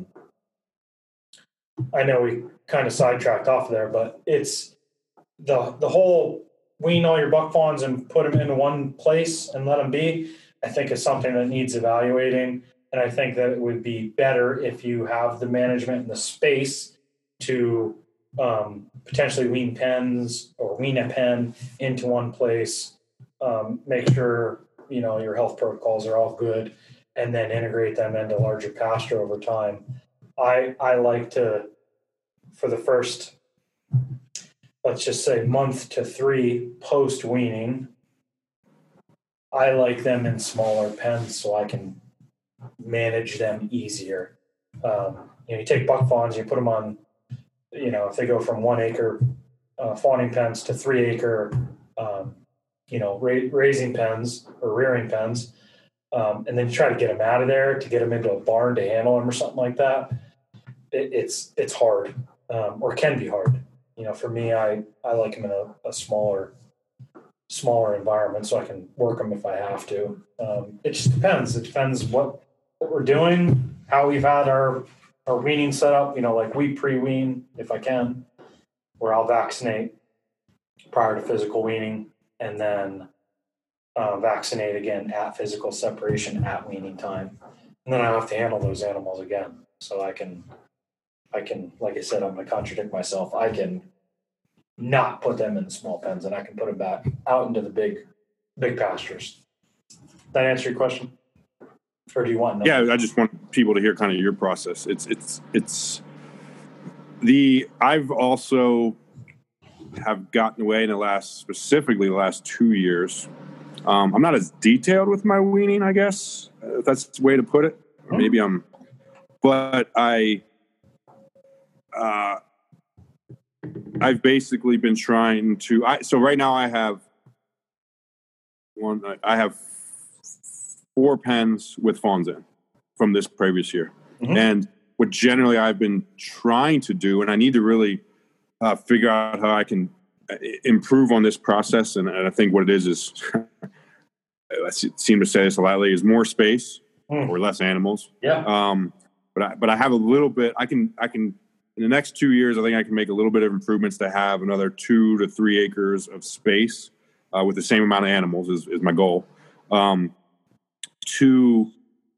I know we kind of sidetracked off there, but it's the the whole wean all your buck fawns and put them into one place and let them be, I think is something that needs evaluating. And I think that it would be better if you have the management and the space to um, potentially wean pens or wean a pen into one place, um, make sure, you know, your health protocols are all good, and then integrate them into larger pasture over time. I, I like to, for the first, let's just say month to three post weaning, I like them in smaller pens so I can manage them easier. Um, you know, you take buck fawns, you put them on, you know, if they go from one acre uh, fawning pens to three acre, um, you know, ra- raising pens or rearing pens, um, and then you try to get them out of there to get them into a barn to handle them or something like that. It, it's it's hard. um, or can be hard. You know, for me, I, I like them in a, a smaller, smaller environment so I can work them if I have to. Um, it just depends. It depends what, what we're doing, how we've had our, our weaning set up, you know, like we pre-wean if I can, where I'll vaccinate prior to physical weaning and then uh, vaccinate again at physical separation at weaning time. And then I have to handle those animals again. So I can, I can, like I said, I'm going to contradict myself. I can not put them in the small pens and I can put them back out into the big, big pastures. That answer your question? Or do you want? Yeah, I just want people to hear kind of your process. It's, it's, it's the, I've also have gotten away in the last, specifically the last two years. Um, I'm not as detailed with my weaning, I guess, if that's the way to put it. Or maybe I'm, but I, uh, I've basically been trying to, I, so right now I have one, I have four pens with fawns in from this previous year. Mm-hmm. And what generally I've been trying to do, and I need to really uh, figure out how I can improve on this process. And, and I think what it is, is I seem to say this a lot lately, is more space mm. or less animals. Yeah. Um, but I, but I have a little bit, I can, I can, in the next two years, I think I can make a little bit of improvements to have another two to three acres of space uh, with the same amount of animals is, is my goal. Um, to,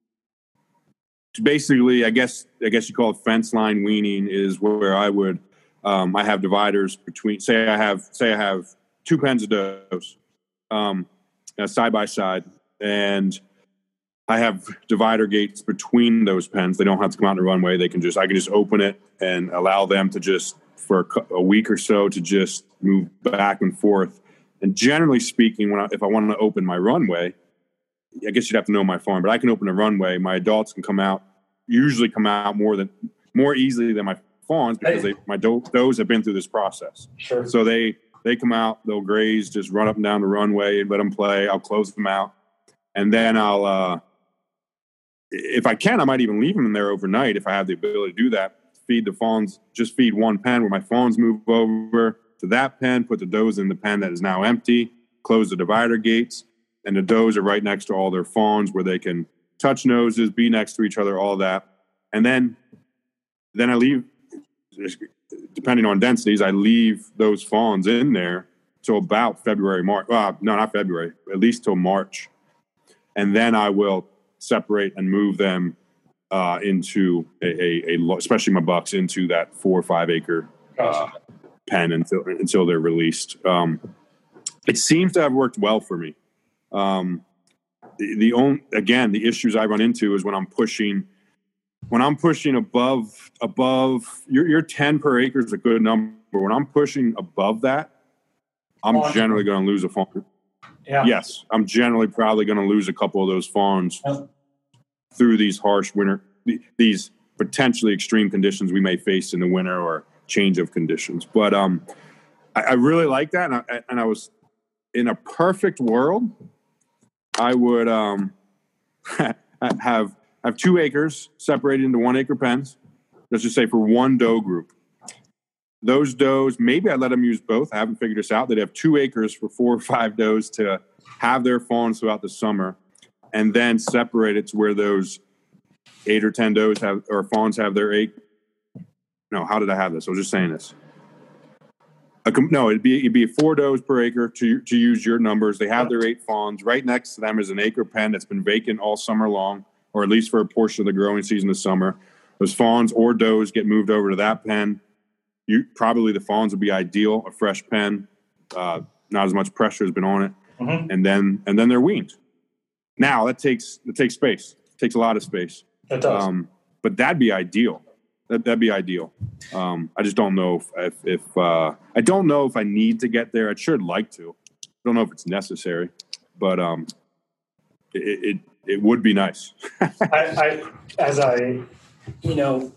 to basically, I guess, I guess you call it fence line weaning is where I would, um, I have dividers between, say I have, say I have two pens of does, um, uh, side by side, and I have divider gates between those pens. They don't have to come out in the runway. They can just, I can just open it and allow them to just, for a, a week or so, to just move back and forth. And generally speaking, when I, if I want to open my runway, I guess you'd have to know my farm, but I can open a runway. My adults can come out, usually come out more than, more easily than my fawns because they, my do, those have been through this process. Sure. So they, they come out, they'll graze, just run up and down the runway and let them play. I'll close them out. And then I'll, uh, if I can, I might even leave them in there overnight if I have the ability to do that. Feed the fawns, just feed one pen where my fawns move over to that pen, put the does in the pen that is now empty, close the divider gates, and the does are right next to all their fawns where they can touch noses, be next to each other, all that. And then, then I leave, depending on densities, I leave those fawns in there till about February, March. Uh, no, not February, at least till March. And then I will separate and move them uh, into a, a, a, especially my bucks, into that four or five acre uh, pen until until they're released. Um, it seems to have worked well for me. Um, the, the only, again, the issues I run into is when I'm pushing, when I'm pushing above above your your ten per acre is a good number. When I'm pushing above that, I'm oh, generally going to lose a fawn. Yeah. Yes, I'm generally probably going to lose a couple of those fawns yeah. through these harsh winter, these potentially extreme conditions we may face in the winter or change of conditions. But um, I, I really like that, and I, and I was in a perfect world, I would um, have have two acres separated into one acre pens. Let's just say for one doe group. Those does, maybe I let them use both. I haven't figured this out. They'd have two acres for four or five does to have their fawns throughout the summer, and then separate it to where those eight or ten does have, or fawns have their eight. No, how did I have this? I was just saying this. A, no, it'd be it'd be four does per acre to to use your numbers. They have their eight fawns. Right next to them is an acre pen that's been vacant all summer long, or at least for a portion of the growing season this summer. Those fawns or does get moved over to that pen. You, probably the fawns would be ideal, a fresh pen, uh, not as much pressure has been on it, mm-hmm. and then and then they're weaned. Now that takes it takes space, it takes a lot of space. It does, um, but that'd be ideal. That, that'd be ideal. Um, I just don't know if if, if uh, I don't know if I need to get there. I'd sure like to. I don't know if it's necessary, but um, it, it it would be nice. I, I as I you know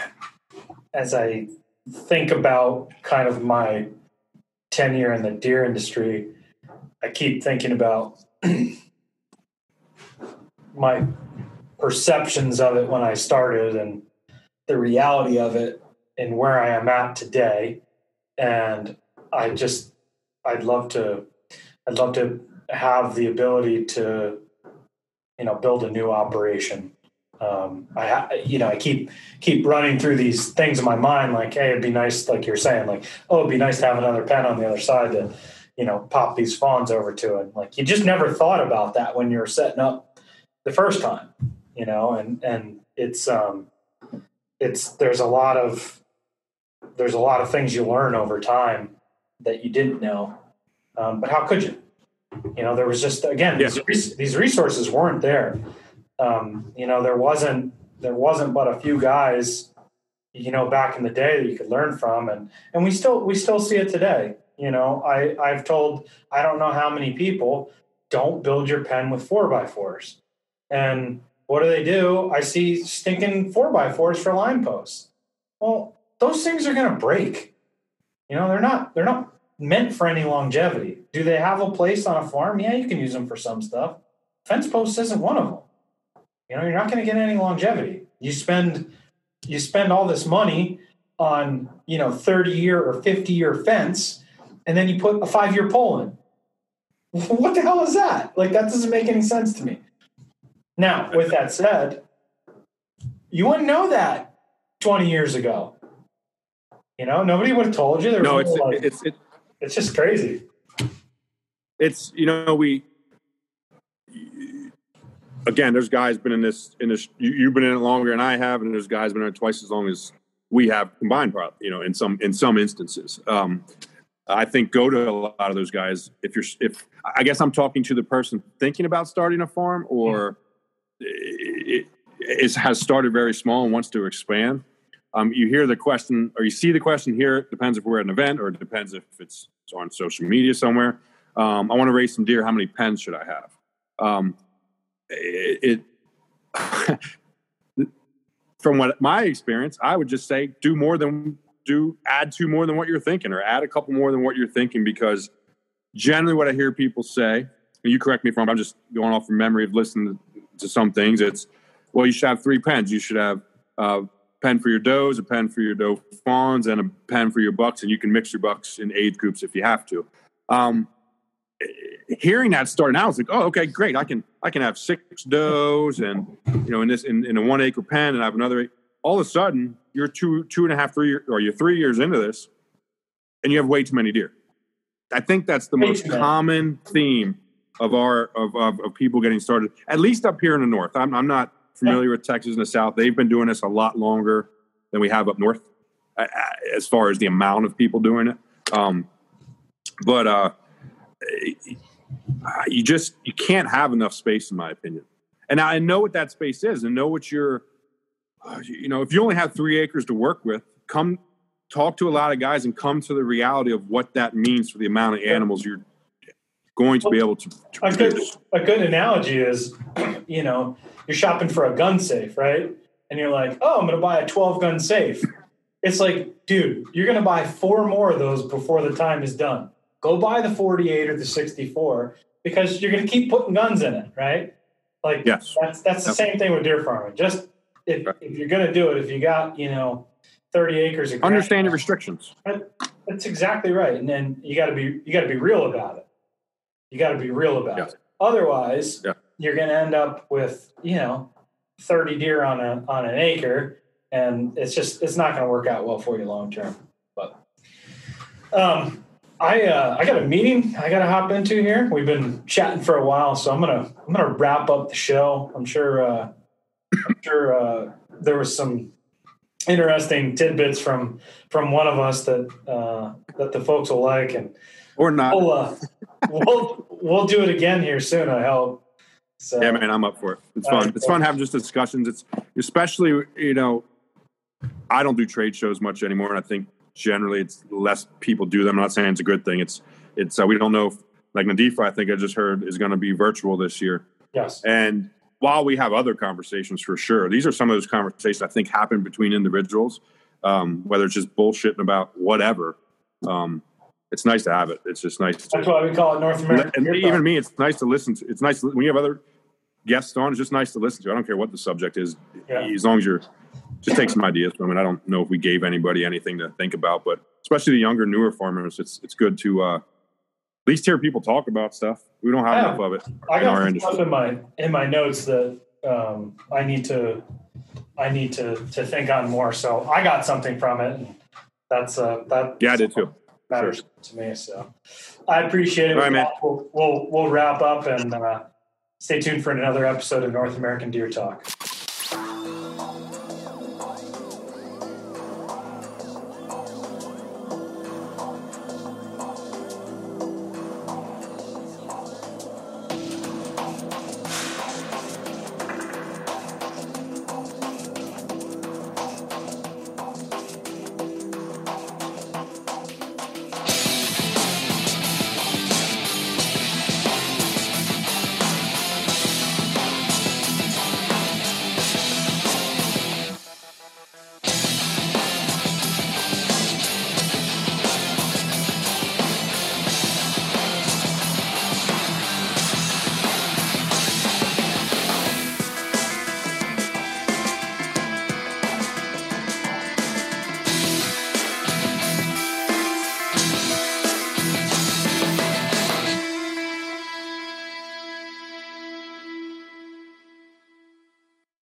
as I. think about kind of my tenure in the deer industry, I keep thinking about my perceptions of it when I started and the reality of it in where I am at today. And I just, I'd love to, I'd love to have the ability to, you know, build a new operation. Um, I, you know, I keep, keep running through these things in my mind, like, hey, it'd be nice, like you're saying, like, oh, it'd be nice to have another pen on the other side to, you know, pop these fawns over to. And like, you just never thought about that when you were setting up the first time, you know, and, and it's, um, it's, there's a lot of, there's a lot of things you learn over time that you didn't know. Um, but how could you, you know, there was just, again, yeah. these, these resources weren't there. Um, you know, there wasn't, there wasn't but a few guys, you know, back in the day that you could learn from. And, and we still, we still see it today. You know, I, I've told, I don't know how many people, don't build your pen with four by fours. And what do they do? I see stinking four by fours for line posts. Well, those things are going to break. You know, they're not, they're not meant for any longevity. Do they have a place on a farm? Yeah, you can use them for some stuff. Fence posts isn't one of them. You know, you're not going to get any longevity. You spend, you spend all this money on, you know, thirty year or fifty year fence, and then you put a five year pole in. What the hell is that? Like, that doesn't make any sense to me. Now, with that said, you wouldn't know that twenty years ago. You know, nobody would have told you. There was no, it's, like, it's, it's, it's just crazy. It's, you know, we, again, there's guys been in this, in this, you, you've been in it longer than I have, and there's guys been in it twice as long as we have combined, probably, you know, in some, in some instances. Um, I think go to a lot of those guys. If you're, if I guess I'm talking to the person thinking about starting a farm, or it, it has started very small and wants to expand. Um, you hear the question, or you see the question here. It depends if we're at an event, or it depends if it's on social media somewhere. Um, I want to raise some deer. How many pens should I have? Um, it, it from what my experience, I would just say do more than do add two more than what you're thinking, or add a couple more than what you're thinking, because generally what I hear people say, and you correct me if I'm, I'm just going off from memory of listening to, to some things. It's, well, you should have three pens. You should have a pen for your does, a pen for your doe fawns, and a pen for your bucks, and you can mix your bucks in age groups if you have to. Um, hearing that starting out, it's like, oh, okay, great. I can, I can have six does, and, you know, in this, in, in a one acre pen, and I have another, all of a sudden you're two, two and a half, three, or you're three years into this, and you have way too many deer. I think that's the most common theme of our, of, of, of people getting started, at least up here in the North. I'm, I'm not familiar with Texas and the South. They've been doing this a lot longer than we have up North, uh, as far as the amount of people doing it. Um, but, uh, you just, you can't have enough space, in my opinion. And I know what that space is, and know what you're, you know, if you only have three acres to work with, come talk to a lot of guys and come to the reality of what that means for the amount of animals you're going to be able to, to a good, a good analogy is, you know, you're shopping for a gun safe, right? And you're like, oh, I'm going to buy a twelve gun safe. It's like, dude, you're going to buy four more of those before the time is done. Go buy the forty-eight or the sixty-four, because you're going to keep putting guns in it, right? Like, yes. that's that's the yep. same thing with deer farming. Just if, right. if you're going to do it, if you got, you know, thirty acres of understand the restrictions. That's exactly right. And then you got to be you got to be real about it. You got to be real about yeah. it. Otherwise, yeah. you're going to end up with, you know, thirty deer on a on an acre, and it's just it's not going to work out well for you long term. But um I uh, I got a meeting I got to hop into here. We've been chatting for a while, so I'm gonna I'm gonna wrap up the show. I'm sure uh, I'm sure uh, there was some interesting tidbits from from one of us that uh, that the folks will like, and or not. We'll uh, we'll, we'll do it again here soon, I hope. So, yeah, man, I'm up for it. It's fun. Right, it's cool. Fun having just discussions. It's especially, you know, I don't do trade shows much anymore, and I think generally it's less people do them. I'm not saying it's a good thing. It's, it's, uh, we don't know if, like Nadifa, I think I just heard, is going to be virtual this year. Yes. And while we have other conversations for sure, these are some of those conversations I think happen between individuals, um, whether it's just bullshitting about whatever. Um, it's nice to have it. It's just nice. That's to, why we call it North America. And even me, it's nice to listen to. It's nice to, when you have other guests on. It's just nice to listen to. I don't care what the subject is, yeah. as long as you're just take some ideas from it. I don't know if we gave anybody anything to think about, but especially the younger, newer farmers, it's it's good to uh, at least hear people talk about stuff. We don't have Yeah. enough of it I in got our some industry. stuff in my in my notes that um, I need to I need to to think on more. So I got something from it. And that's uh, that. Yeah, I did too. Matters Sure. to me. So I appreciate it. All right, man. We'll, we'll we'll wrap up and uh, stay tuned for another episode of North American Deer Talk.